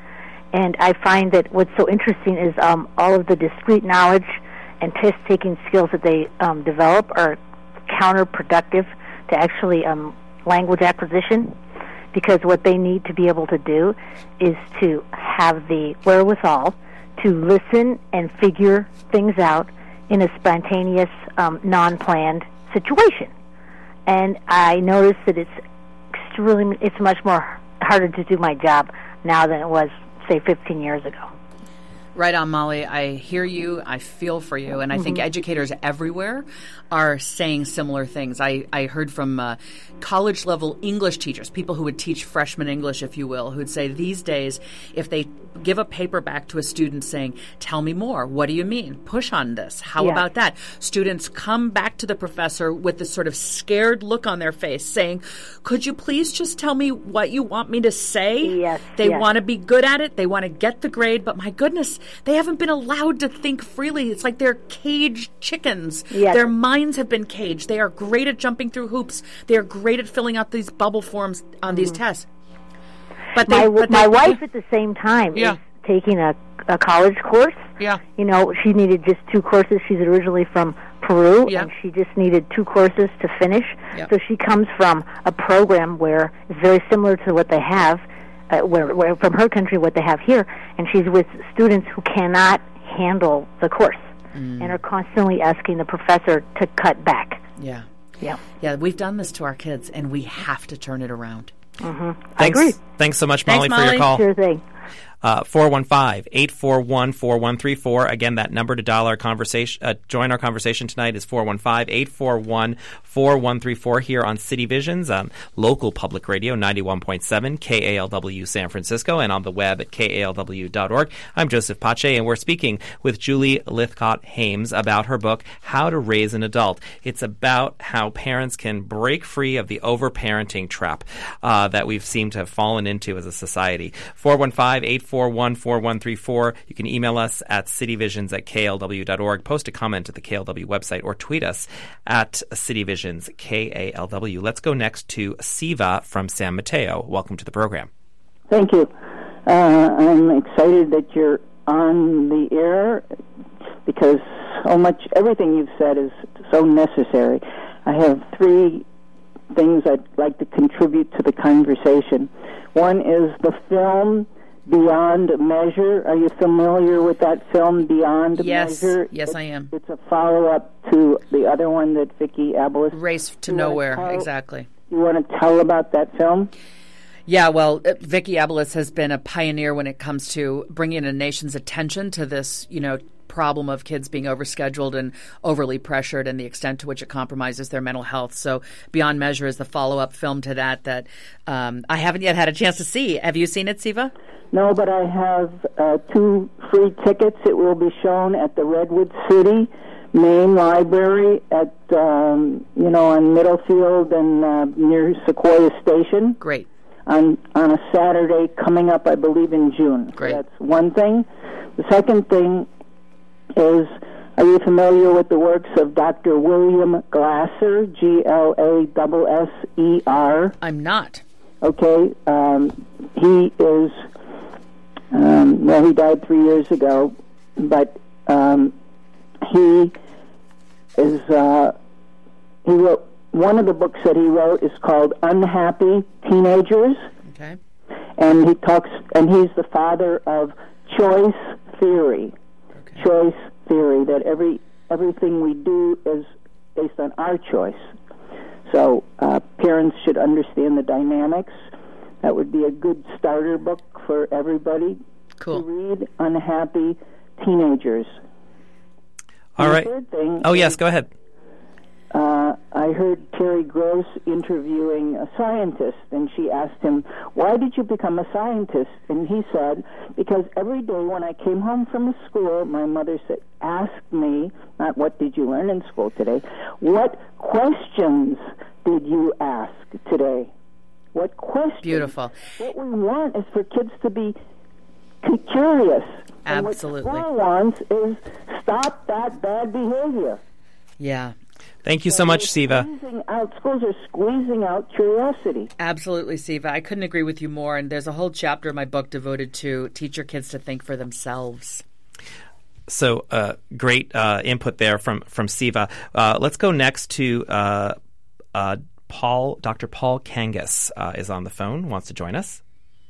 And I find that what's so interesting is um, all of the discrete knowledge and test-taking skills that they um, develop are counterproductive to actually um, language acquisition, because what they need to be able to do is to have the wherewithal to listen and figure things out in a spontaneous, um, non-planned situation. And I notice that it's extremely, it's much more harder to do my job now than it was, say, fifteen years ago. Right on, Molly. I hear you. I feel for you. And I mm-hmm. think educators everywhere are saying similar things. I, I heard from uh, college-level English teachers, people who would teach freshman English, if you will, who would say these days, if they give a paper back to a student saying, tell me more, what do you mean? Push on this. How yeah. about that? Students come back to the professor with this sort of scared look on their face saying, could you please just tell me what you want me to say? Yes. They yes. want to be good at it. They want to get the grade. But my goodness, they haven't been allowed to think freely. It's like they're caged chickens. Yes. Their minds have been caged. They are great at jumping through hoops. They are great at filling out these bubble forms on mm-hmm. these tests. But they, my but my they, wife at the same time yeah. is taking a, a college course. Yeah. You know, she needed just two courses. She's originally from Peru, yeah. and she just needed two courses to finish. Yeah. So she comes from a program where it's very similar to what they have, uh, where, where from her country, what they have here, and she's with students who cannot handle the course mm. and are constantly asking the professor to cut back. Yeah. Yeah. Yeah, we've done this to our kids, and we have to turn it around. Mm-hmm. Thanks, I agree. Thanks so much, Molly, Thanks, for Molly. your call. Sure thing. Uh, four one five, eight four one, four one three four. Again, that number to dial our conversation, uh, join our conversation tonight is four one five, eight four one, four one three four here on City Visions on local public radio ninety-one point seven K A L W San Francisco and on the web at K A L W dot org. I'm Joseph Pache, and we're speaking with Julie Lythcott-Haims about her book, How to Raise an Adult. It's about how parents can break free of the overparenting trap uh, that we've seemed to have fallen into as a society. four one five, eight four one, four one three four. You can email us at cityvisions at K L W dot org, post a comment at the K L W website, or tweet us at cityvisions K A L W. Let's go next to Siva from San Mateo. Welcome to the program. Thank you. Uh, I'm excited that you're on the air because so much, everything you've said is so necessary. I have three things I'd like to contribute to the conversation. One is the film Beyond Measure. Are you familiar with that film, Beyond yes. Measure? Yes, it's, I am. It's a follow-up to the other one that Vicki Abeles... Race to you Nowhere, tell, exactly. You want to tell about that film? Yeah, well, uh, Vicki Abeles has been a pioneer when it comes to bringing a nation's attention to this, you know, problem of kids being overscheduled and overly pressured and the extent to which it compromises their mental health. So Beyond Measure is the follow-up film to that that um, I haven't yet had a chance to see. Have you seen it, Siva? No, but I have uh, two free tickets. It will be shown at the Redwood City Main Library at, um, you know, on Middlefield and uh, near Sequoia Station. Great. On, on a Saturday coming up, I believe, in June. Great. So that's one thing. The second thing is, are you familiar with the works of Doctor William Glasser, G L A S S E R? I'm not. Okay. Um, he is... Um, well, he died three years ago, but um, he is, uh, he wrote, one of the books that he wrote is called Unhappy Teenagers. Okay. And he talks, and he's the father of choice theory. Okay. Choice theory, that every everything we do is based on our choice. So uh, parents should understand the dynamics. That would be a good starter book for everybody cool. to read. Unhappy Teenagers. All and right. The third thing oh, is, yes, go ahead. Uh, I heard Terry Gross interviewing a scientist, and she asked him, why did you become a scientist? And he said, because every day when I came home from school, my mother said, asked me, not what did you learn in school today, what questions did you ask today? What questions? Beautiful. What we want is for kids to be curious. Absolutely. And what school wants is stop that bad behavior. Yeah. Thank you so much, Siva. Out, schools are squeezing out curiosity. Absolutely, Siva. I couldn't agree with you more. And there's a whole chapter of my book devoted to teach your kids to think for themselves. So uh, great uh, input there from, from Siva. Uh, let's go next to uh, uh, Paul. Doctor Paul Kangas uh, is on the phone, wants to join us.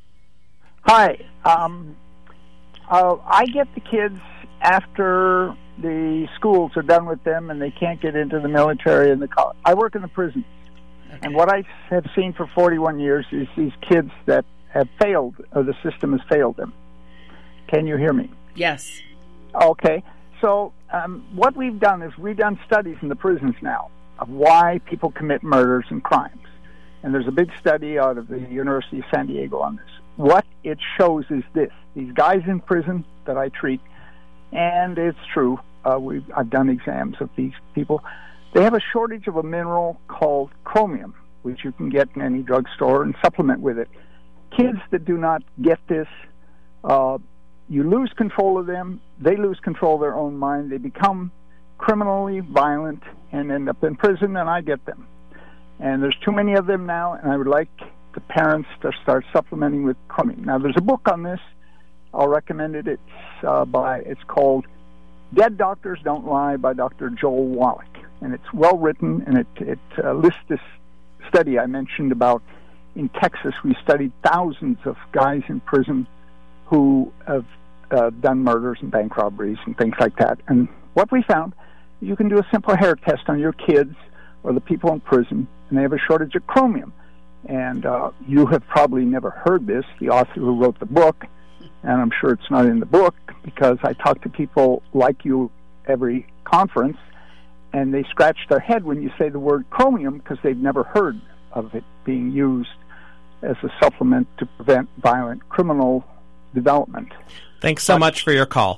Hi. Um, uh, I get the kids after the schools are done with them and they can't get into the military and the college. I work in the prisons. Okay. And what I have seen for forty-one years is these kids that have failed, or the system has failed them. Can you hear me? Yes. Okay. So um, what we've done is we've done studies in the prisons now of why people commit murders and crimes. And there's a big study out of the University of San Diego on this. What it shows is this. These guys in prison that I treat, and it's true, uh, we've, I've done exams of these people, they have a shortage of a mineral called chromium, which you can get in any drugstore and supplement with it. Kids that do not get this uh, you lose control of them, they lose control of their own mind, they become criminally violent and end up in prison, and I get them. And there's too many of them now, and I would like the parents to start supplementing with Chromium. Now, there's a book on this. I'll recommend it. It's uh, by it's called Dead Doctors Don't Lie by Doctor Joel Wallach, and it's well written, and it it uh, lists this study I mentioned about in Texas. We studied thousands of guys in prison who have uh, done murders and bank robberies and things like that. And what we found, you can do a simple hair test on your kids or the people in prison, and they have a shortage of chromium. And uh, you have probably never heard this, the author who wrote the book, and I'm sure it's not in the book because I talk to people like you every conference, and they scratch their head when you say the word chromium because they've never heard of it being used as a supplement to prevent violent criminal development. Thanks so but, much for your call.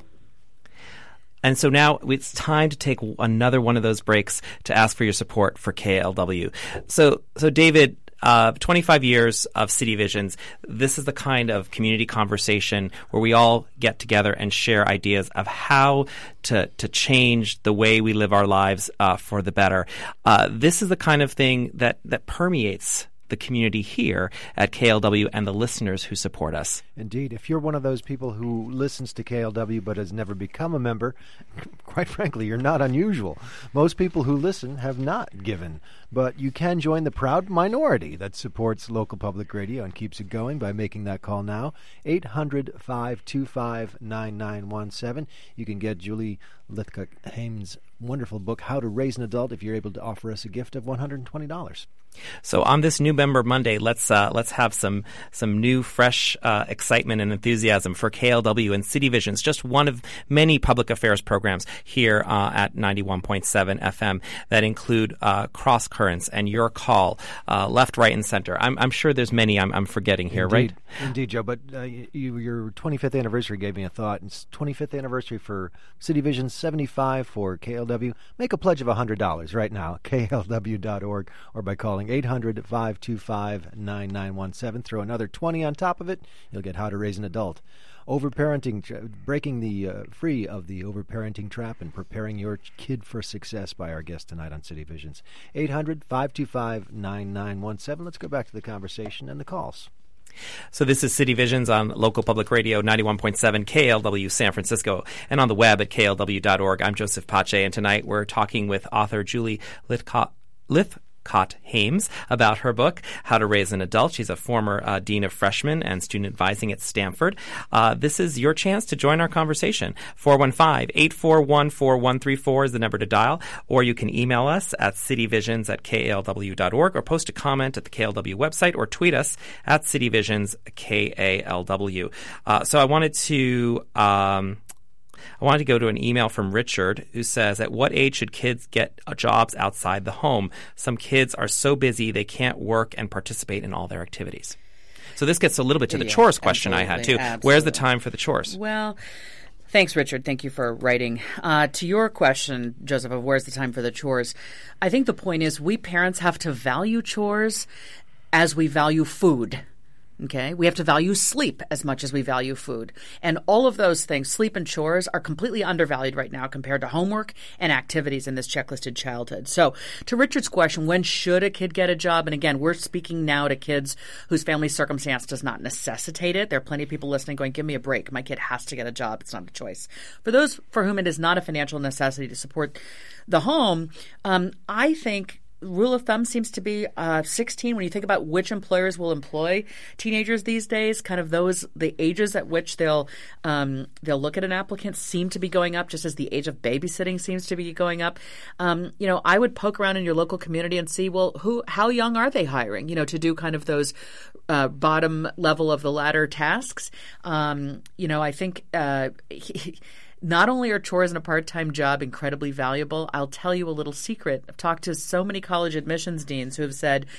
And so now it's time to take another one of those breaks to ask for your support for K L W. So, so David, uh, twenty-five years of City Visions, this is the kind of community conversation where we all get together and share ideas of how to to change the way we live our lives uh, for the better. Uh, this is the kind of thing that, that permeates the community here at K L W and the listeners who support us. Indeed. If you're one of those people who listens to K L W but has never become a member, quite frankly, you're not unusual. Most people who listen have not given. But you can join the proud minority that supports local public radio and keeps it going by making that call now, eight hundred, five two five, nine nine one seven. You can get Julie Lythcott-Haims' wonderful book, How to Raise an Adult, if you're able to offer us a gift of one hundred twenty dollars. So on this new Member Monday, let's uh, let's have some some new, fresh uh, excitement and enthusiasm for K L W and City Visions, just one of many public affairs programs here uh, at ninety-one point seven F M that include uh, Cross Currents and Your Call, uh, Left, Right, and Center. I'm, I'm sure there's many I'm, I'm forgetting here, Indeed. right? Indeed, Joe. But uh, you, your twenty-fifth anniversary gave me a thought. It's twenty-fifth anniversary for City Visions, seventy-five for K L W. Make a pledge of one hundred dollars right now, K L W dot org, or by calling eight hundred, five two five, nine nine one seven. Throw another twenty on top of it. You'll get How to Raise an Adult. Overparenting, breaking the uh, free of the overparenting trap and preparing your kid for success by our guest tonight on City Visions. eight hundred, five two five, nine nine one seven. Let's go back to the conversation and the calls. So this is City Visions on local public radio, ninety-one point seven K L W San Francisco, and on the web at K L W dot org. I'm Joseph Pache, and tonight we're talking with author Julie Lythcott Lith. Lythcott-Haims about her book, How to Raise an Adult. She's a former uh, dean of freshmen and student advising at Stanford. Uh, this is your chance to join our conversation. four one five, eight four one, four one three four is the number to dial, or you can email us at cityvisions at K L W dot org, or post a comment at the K L W website, or tweet us at cityvisions K A L W. Uh, so I wanted to... Um, I wanted to go to an email from Richard who says, at what age should kids get jobs outside the home? Some kids are so busy they can't work and participate in all their activities. So this gets a little bit to the yeah, chores question I had, too. Absolutely. Where's the time for the chores? Well, thanks, Richard. Thank you for writing. Uh, to your question, Joseph, of where's the time for the chores, I think the point is we parents have to value chores as we value food. Okay, we have to value sleep as much as we value food. And all of those things, sleep and chores, are completely undervalued right now compared to homework and activities in this checklisted childhood. So to Richard's question, when should a kid get a job? And again, we're speaking now to kids whose family circumstance does not necessitate it. There are plenty of people listening going, give me a break. My kid has to get a job. It's not a choice. For those for whom it is not a financial necessity to support the home, um, I think rule of thumb seems to be uh, sixteen. When you think about which employers will employ teenagers these days, kind of those the ages at which they'll um, they'll look at an applicant seem to be going up, just as the age of babysitting seems to be going up. Um, you know, I would poke around in your local community and see, well, who how young are they hiring? You know, to do kind of those uh, bottom level of the ladder tasks. Um, you know, I think. Uh, he, Not only are chores and a part-time job incredibly valuable, I'll tell you a little secret. I've talked to so many college admissions deans who have said,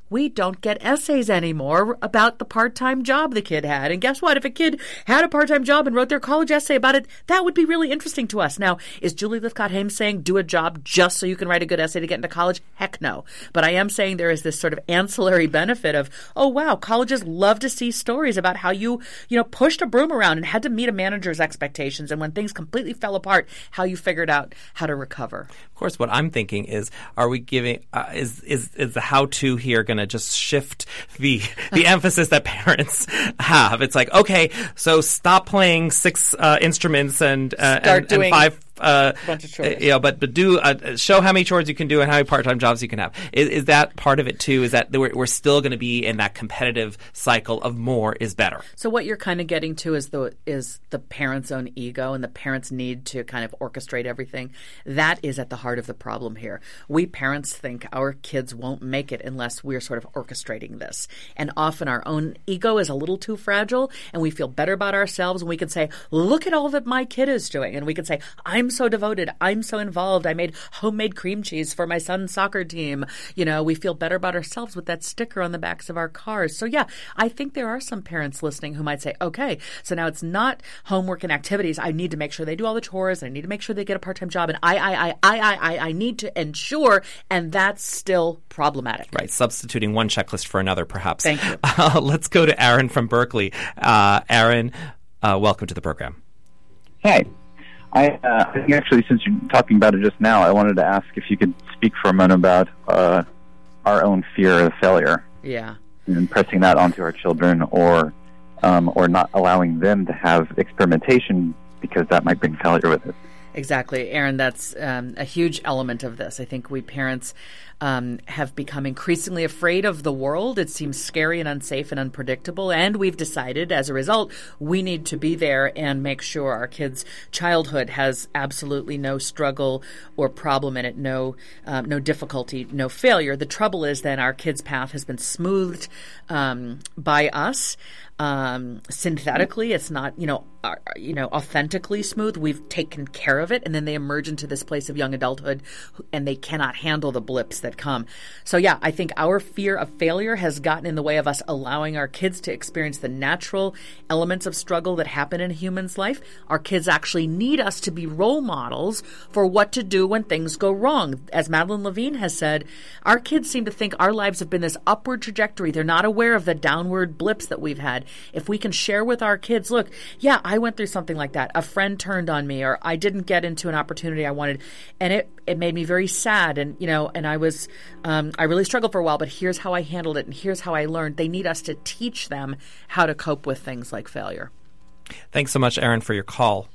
we don't get essays anymore about the part-time job the kid had. And guess what? If a kid had a part-time job and wrote their college essay about it, that would be really interesting to us. Now, is Julie Lythcott-Haims saying do a job just so you can write a good essay to get into college? Heck no. But I am saying there is this sort of ancillary benefit of, oh, wow, colleges love to see stories about how you, you know, pushed a broom around and had to meet a manager's expectations. And when things completely fell apart, how you figured out how to recover. Of course, what I'm thinking is, are we giving, uh, is, is, is the how-to here going to just shift the the emphasis that parents have? It's like, okay, so stop playing six uh, instruments and, uh, Start and, doing and five uh, bunch of chores. Uh, you know, but but do uh, show how many chores you can do and how many part-time jobs you can have. Is, is that part of it too? Is that we're, we're still going to be in that competitive cycle of more is better? So what you're kind of getting to is the is the parent's own ego and the parent's need to kind of orchestrate everything. That is at the heart of the problem here. We parents think our kids won't make it unless we're sort of orchestrating this, and often our own ego is a little too fragile, and we feel better about ourselves when we can say, "Look at all that my kid is doing," and we can say, "I'm so devoted. I'm so involved. I made homemade cream cheese for my son's soccer team." You know, we feel better about ourselves with that sticker on the backs of our cars. So yeah, I think there are some parents listening who might say, okay, so now it's not homework and activities. I need to make sure they do all the chores. I need to make sure they get a part-time job. And I, I, I, I, I, I, I need to ensure, and that's still problematic. Right. Substituting one checklist for another, perhaps. Thank you. Uh, let's go to Aaron from Berkeley. Uh, Aaron, uh, welcome to the program. Hi. I, uh, I think actually, since you're talking about it just now, I wanted to ask if you could speak for a moment about uh, our own fear of failure. Yeah. And pressing that onto our children, or um, or not allowing them to have experimentation because that might bring failure with it. Exactly, Aaron, that's um, a huge element of this. I think we parents um, have become increasingly afraid of the world. It seems scary and unsafe and unpredictable. And we've decided, as a result, we need to be there and make sure our kids' childhood has absolutely no struggle or problem in it, no um, no difficulty, no failure. The trouble is then our kids' path has been smoothed um, by us. Um, synthetically, it's not, you know, uh, you know, authentically smooth. We've taken care of it, and then they emerge into this place of young adulthood, and they cannot handle the blips that come. So, yeah, I think our fear of failure has gotten in the way of us allowing our kids to experience the natural elements of struggle that happen in a human's life. Our kids actually need us to be role models for what to do when things go wrong. As Madeline Levine has said, our kids seem to think our lives have been this upward trajectory. They're not aware of the downward blips that we've had. If we can share with our kids, look, yeah, I went through something like that. A friend turned on me, or I didn't get into an opportunity I wanted, and it, it made me very sad. And, you know, and I was, um, I really struggled for a while, but here's how I handled it, and here's how I learned. They need us to teach them how to cope with things like failure. Thanks so much, Aaron, for your call.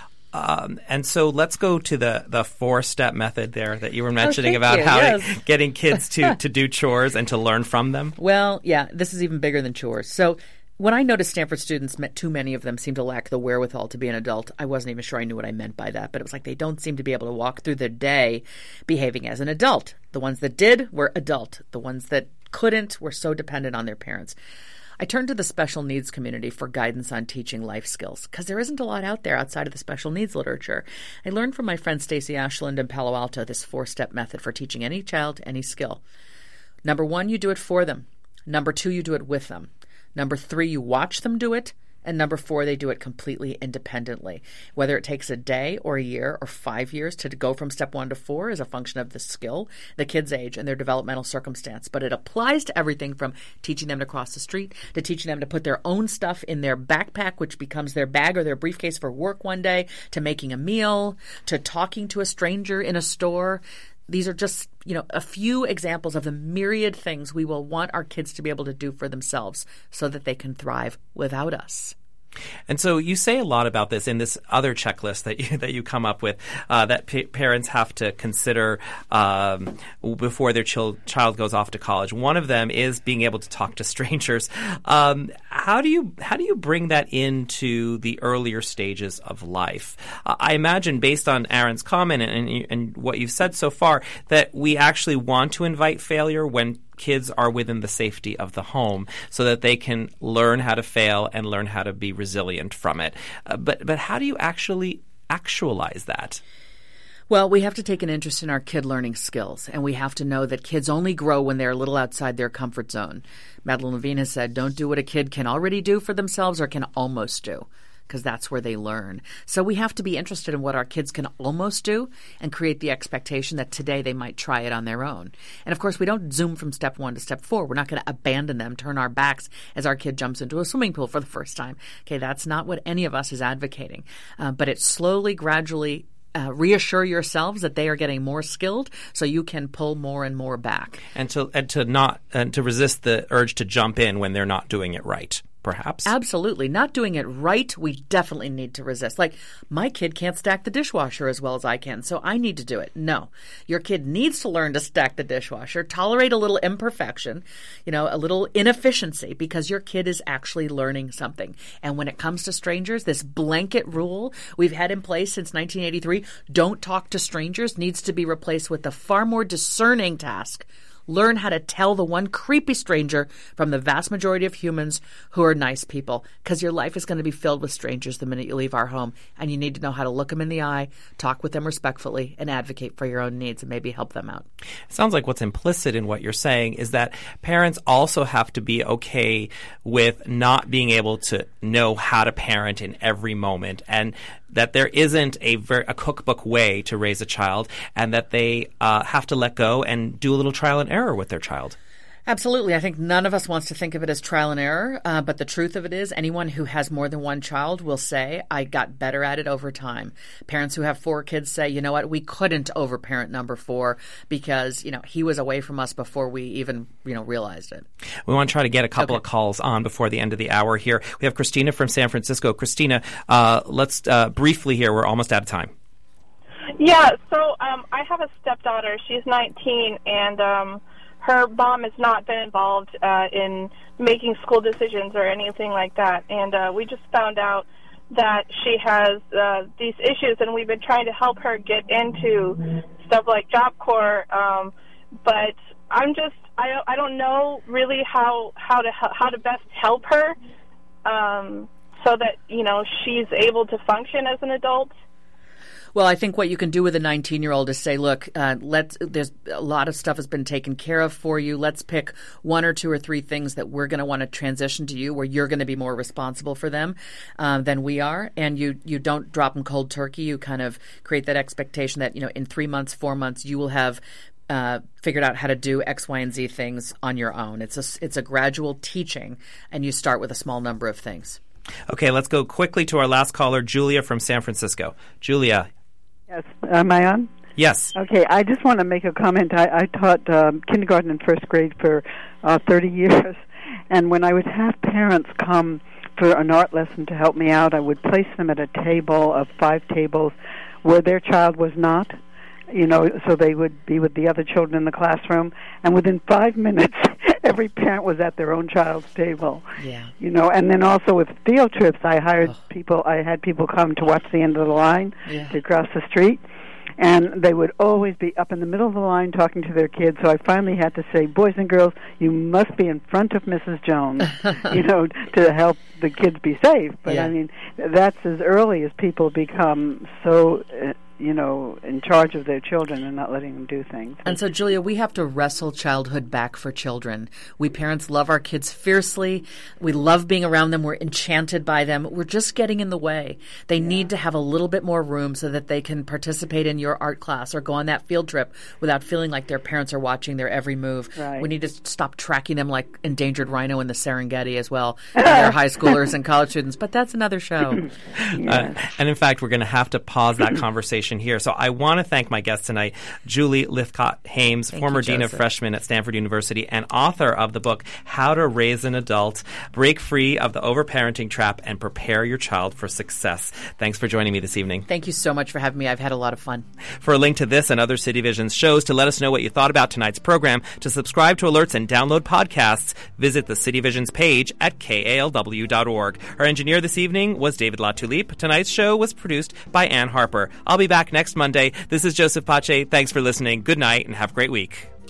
Um, and so let's go to the, the four-step method there that you were mentioning oh, about you. how yes. to, getting kids to, to do chores and to learn from them. Well, yeah, this is even bigger than chores. So when I noticed Stanford students, too many of them seem to lack the wherewithal to be an adult, I wasn't even sure I knew what I meant by that. But it was like they don't seem to be able to walk through their day behaving as an adult. The ones that did were adult. The ones that couldn't were so dependent on their parents. I turned to the special needs community for guidance on teaching life skills because there isn't a lot out there outside of the special needs literature. I learned from my friend Stacey Ashland in Palo Alto this four-step method for teaching any child any skill. Number one, you do it for them. Number two, you do it with them. Number three, you watch them do it. And number four, they do it completely independently. Whether it takes a day or a year or five years to go from step one to four is a function of the skill, the kid's age, and their developmental circumstance. But it applies to everything from teaching them to cross the street, to teaching them to put their own stuff in their backpack, which becomes their bag or their briefcase for work one day, to making a meal, to talking to a stranger in a store. These are just, you know, a few examples of the myriad things we will want our kids to be able to do for themselves so that they can thrive without us. And so you say a lot about this in this other checklist that you, that you come up with uh, that pa- parents have to consider um, before their chil- child goes off to college. One of them is being able to talk to strangers. Um, how do you how do you bring that into the earlier stages of life? Uh, I imagine, based on Aaron's comment and, and, and what you've said so far, that we actually want to invite failure when kids are within the safety of the home so that they can learn how to fail and learn how to be resilient from it. Uh, but but how do you actually actualize that? Well, we have to take an interest in our kid learning skills, and we have to know that kids only grow when they're a little outside their comfort zone. Madeline Levine has said, don't do what a kid can already do for themselves or can almost do, because that's where they learn. So we have to be interested in what our kids can almost do and create the expectation that today they might try it on their own. And, of course, we don't zoom from step one to step four. We're not going to abandon them, turn our backs as our kid jumps into a swimming pool for the first time. Okay, that's not what any of us is advocating. Uh, but it's slowly, gradually Uh, reassure yourselves that they are getting more skilled so you can pull more and more back. And to and to not and to resist the urge to jump in when they're not doing it right, perhaps. Absolutely. Not doing it right, we definitely need to resist. Like, my kid can't stack the dishwasher as well as I can, so I need to do it. No. Your kid needs to learn to stack the dishwasher, tolerate a little imperfection, you know, a little inefficiency, because your kid is actually learning something. And when it comes to strangers, this blanket rule we've had in place since nineteen eighty-three, don't talk to strangers, needs to be replaced with a far more discerning task. Learn how to tell the one creepy stranger from the vast majority of humans who are nice people, because your life is going to be filled with strangers the minute you leave our home, and you need to know how to look them in the eye, talk with them respectfully, and advocate for your own needs and maybe help them out. It sounds like what's implicit in what you're saying is that parents also have to be okay with not being able to know how to parent in every moment, and that there isn't a, ver- a cookbook way to raise a child, and that they uh, have to let go and do a little trial and error with their child. Absolutely. I think none of us wants to think of it as trial and error, uh, but the truth of it is anyone who has more than one child will say, I got better at it over time. Parents who have four kids say, you know what, we couldn't overparent number four because, you know, he was away from us before we even, you know, realized it. We want to try to get a couple okay. of calls on before the end of the hour here. We have Christina from San Francisco. Christina, uh, let's uh, briefly here, we're almost out of time. Yeah, so um, I have a stepdaughter. She's nineteen, and um, her mom has not been involved uh, in making school decisions or anything like that. And uh, we just found out that she has uh, these issues, and we've been trying to help her get into stuff like Job Corps. Um, but I'm just, I don't, I don't know really how how to how to best help her um, so that, you know, she's able to function as an adult. Well, I think what you can do with a nineteen-year-old is say, look, uh, let's, there's a lot of stuff has been taken care of for you. Let's pick one or two or three things that we're going to want to transition to you where you're going to be more responsible for them uh, than we are. And you, you don't drop them cold turkey. You kind of create that expectation that, you know, in three months, four months, you will have uh, figured out how to do X, Y, and Z things on your own. It's a, it's a gradual teaching, and you start with a small number of things. Okay, let's go quickly to our last caller, Julia from San Francisco. Julia. Yes. Am I on? Yes. Okay, I just want to make a comment. I, I taught um, kindergarten and first grade for uh, thirty years, and when I would have parents come for an art lesson to help me out, I would place them at a table of five tables where their child was not, you know, so they would be with the other children in the classroom, and within five minutes, every parent was at their own child's table. Yeah. You know, and then also with field trips, I hired oh. people, I had people come to watch the end of the line yeah. to cross the street, and they would always be up in the middle of the line talking to their kids, so I finally had to say, boys and girls, you must be in front of Missus Jones, you know, to help the kids be safe. But, yeah. I mean, that's as early as people become so... Uh, you know, in charge of their children and not letting them do things. And so, Julia, we have to wrestle childhood back for children. We parents love our kids fiercely. We love being around them. We're enchanted by them. We're just getting in the way. They yeah. need to have a little bit more room so that they can participate in your art class or go on that field trip without feeling like their parents are watching their every move. Right. We need to stop tracking them like endangered rhino in the Serengeti as well. They're high schoolers and college students, but that's another show. yeah. uh, and in fact, we're going to have to pause that conversation here. So I want to thank my guest tonight, Julie Lithcott-Hames, thank former you, Dean of Freshmen at Stanford University and author of the book, How to Raise an Adult, Break Free of the Overparenting Trap and Prepare Your Child for Success. Thanks for joining me this evening. Thank you so much for having me. I've had a lot of fun. For a link to this and other City Visions shows, to let us know what you thought about tonight's program, to subscribe to alerts and download podcasts, visit the City Visions page at K A L W dot org. Our engineer this evening was David LaTulippe. Tonight's show was produced by Ann Harper. I'll be back next Monday. This is Joseph Pache. Thanks for listening. Good night and have a great week.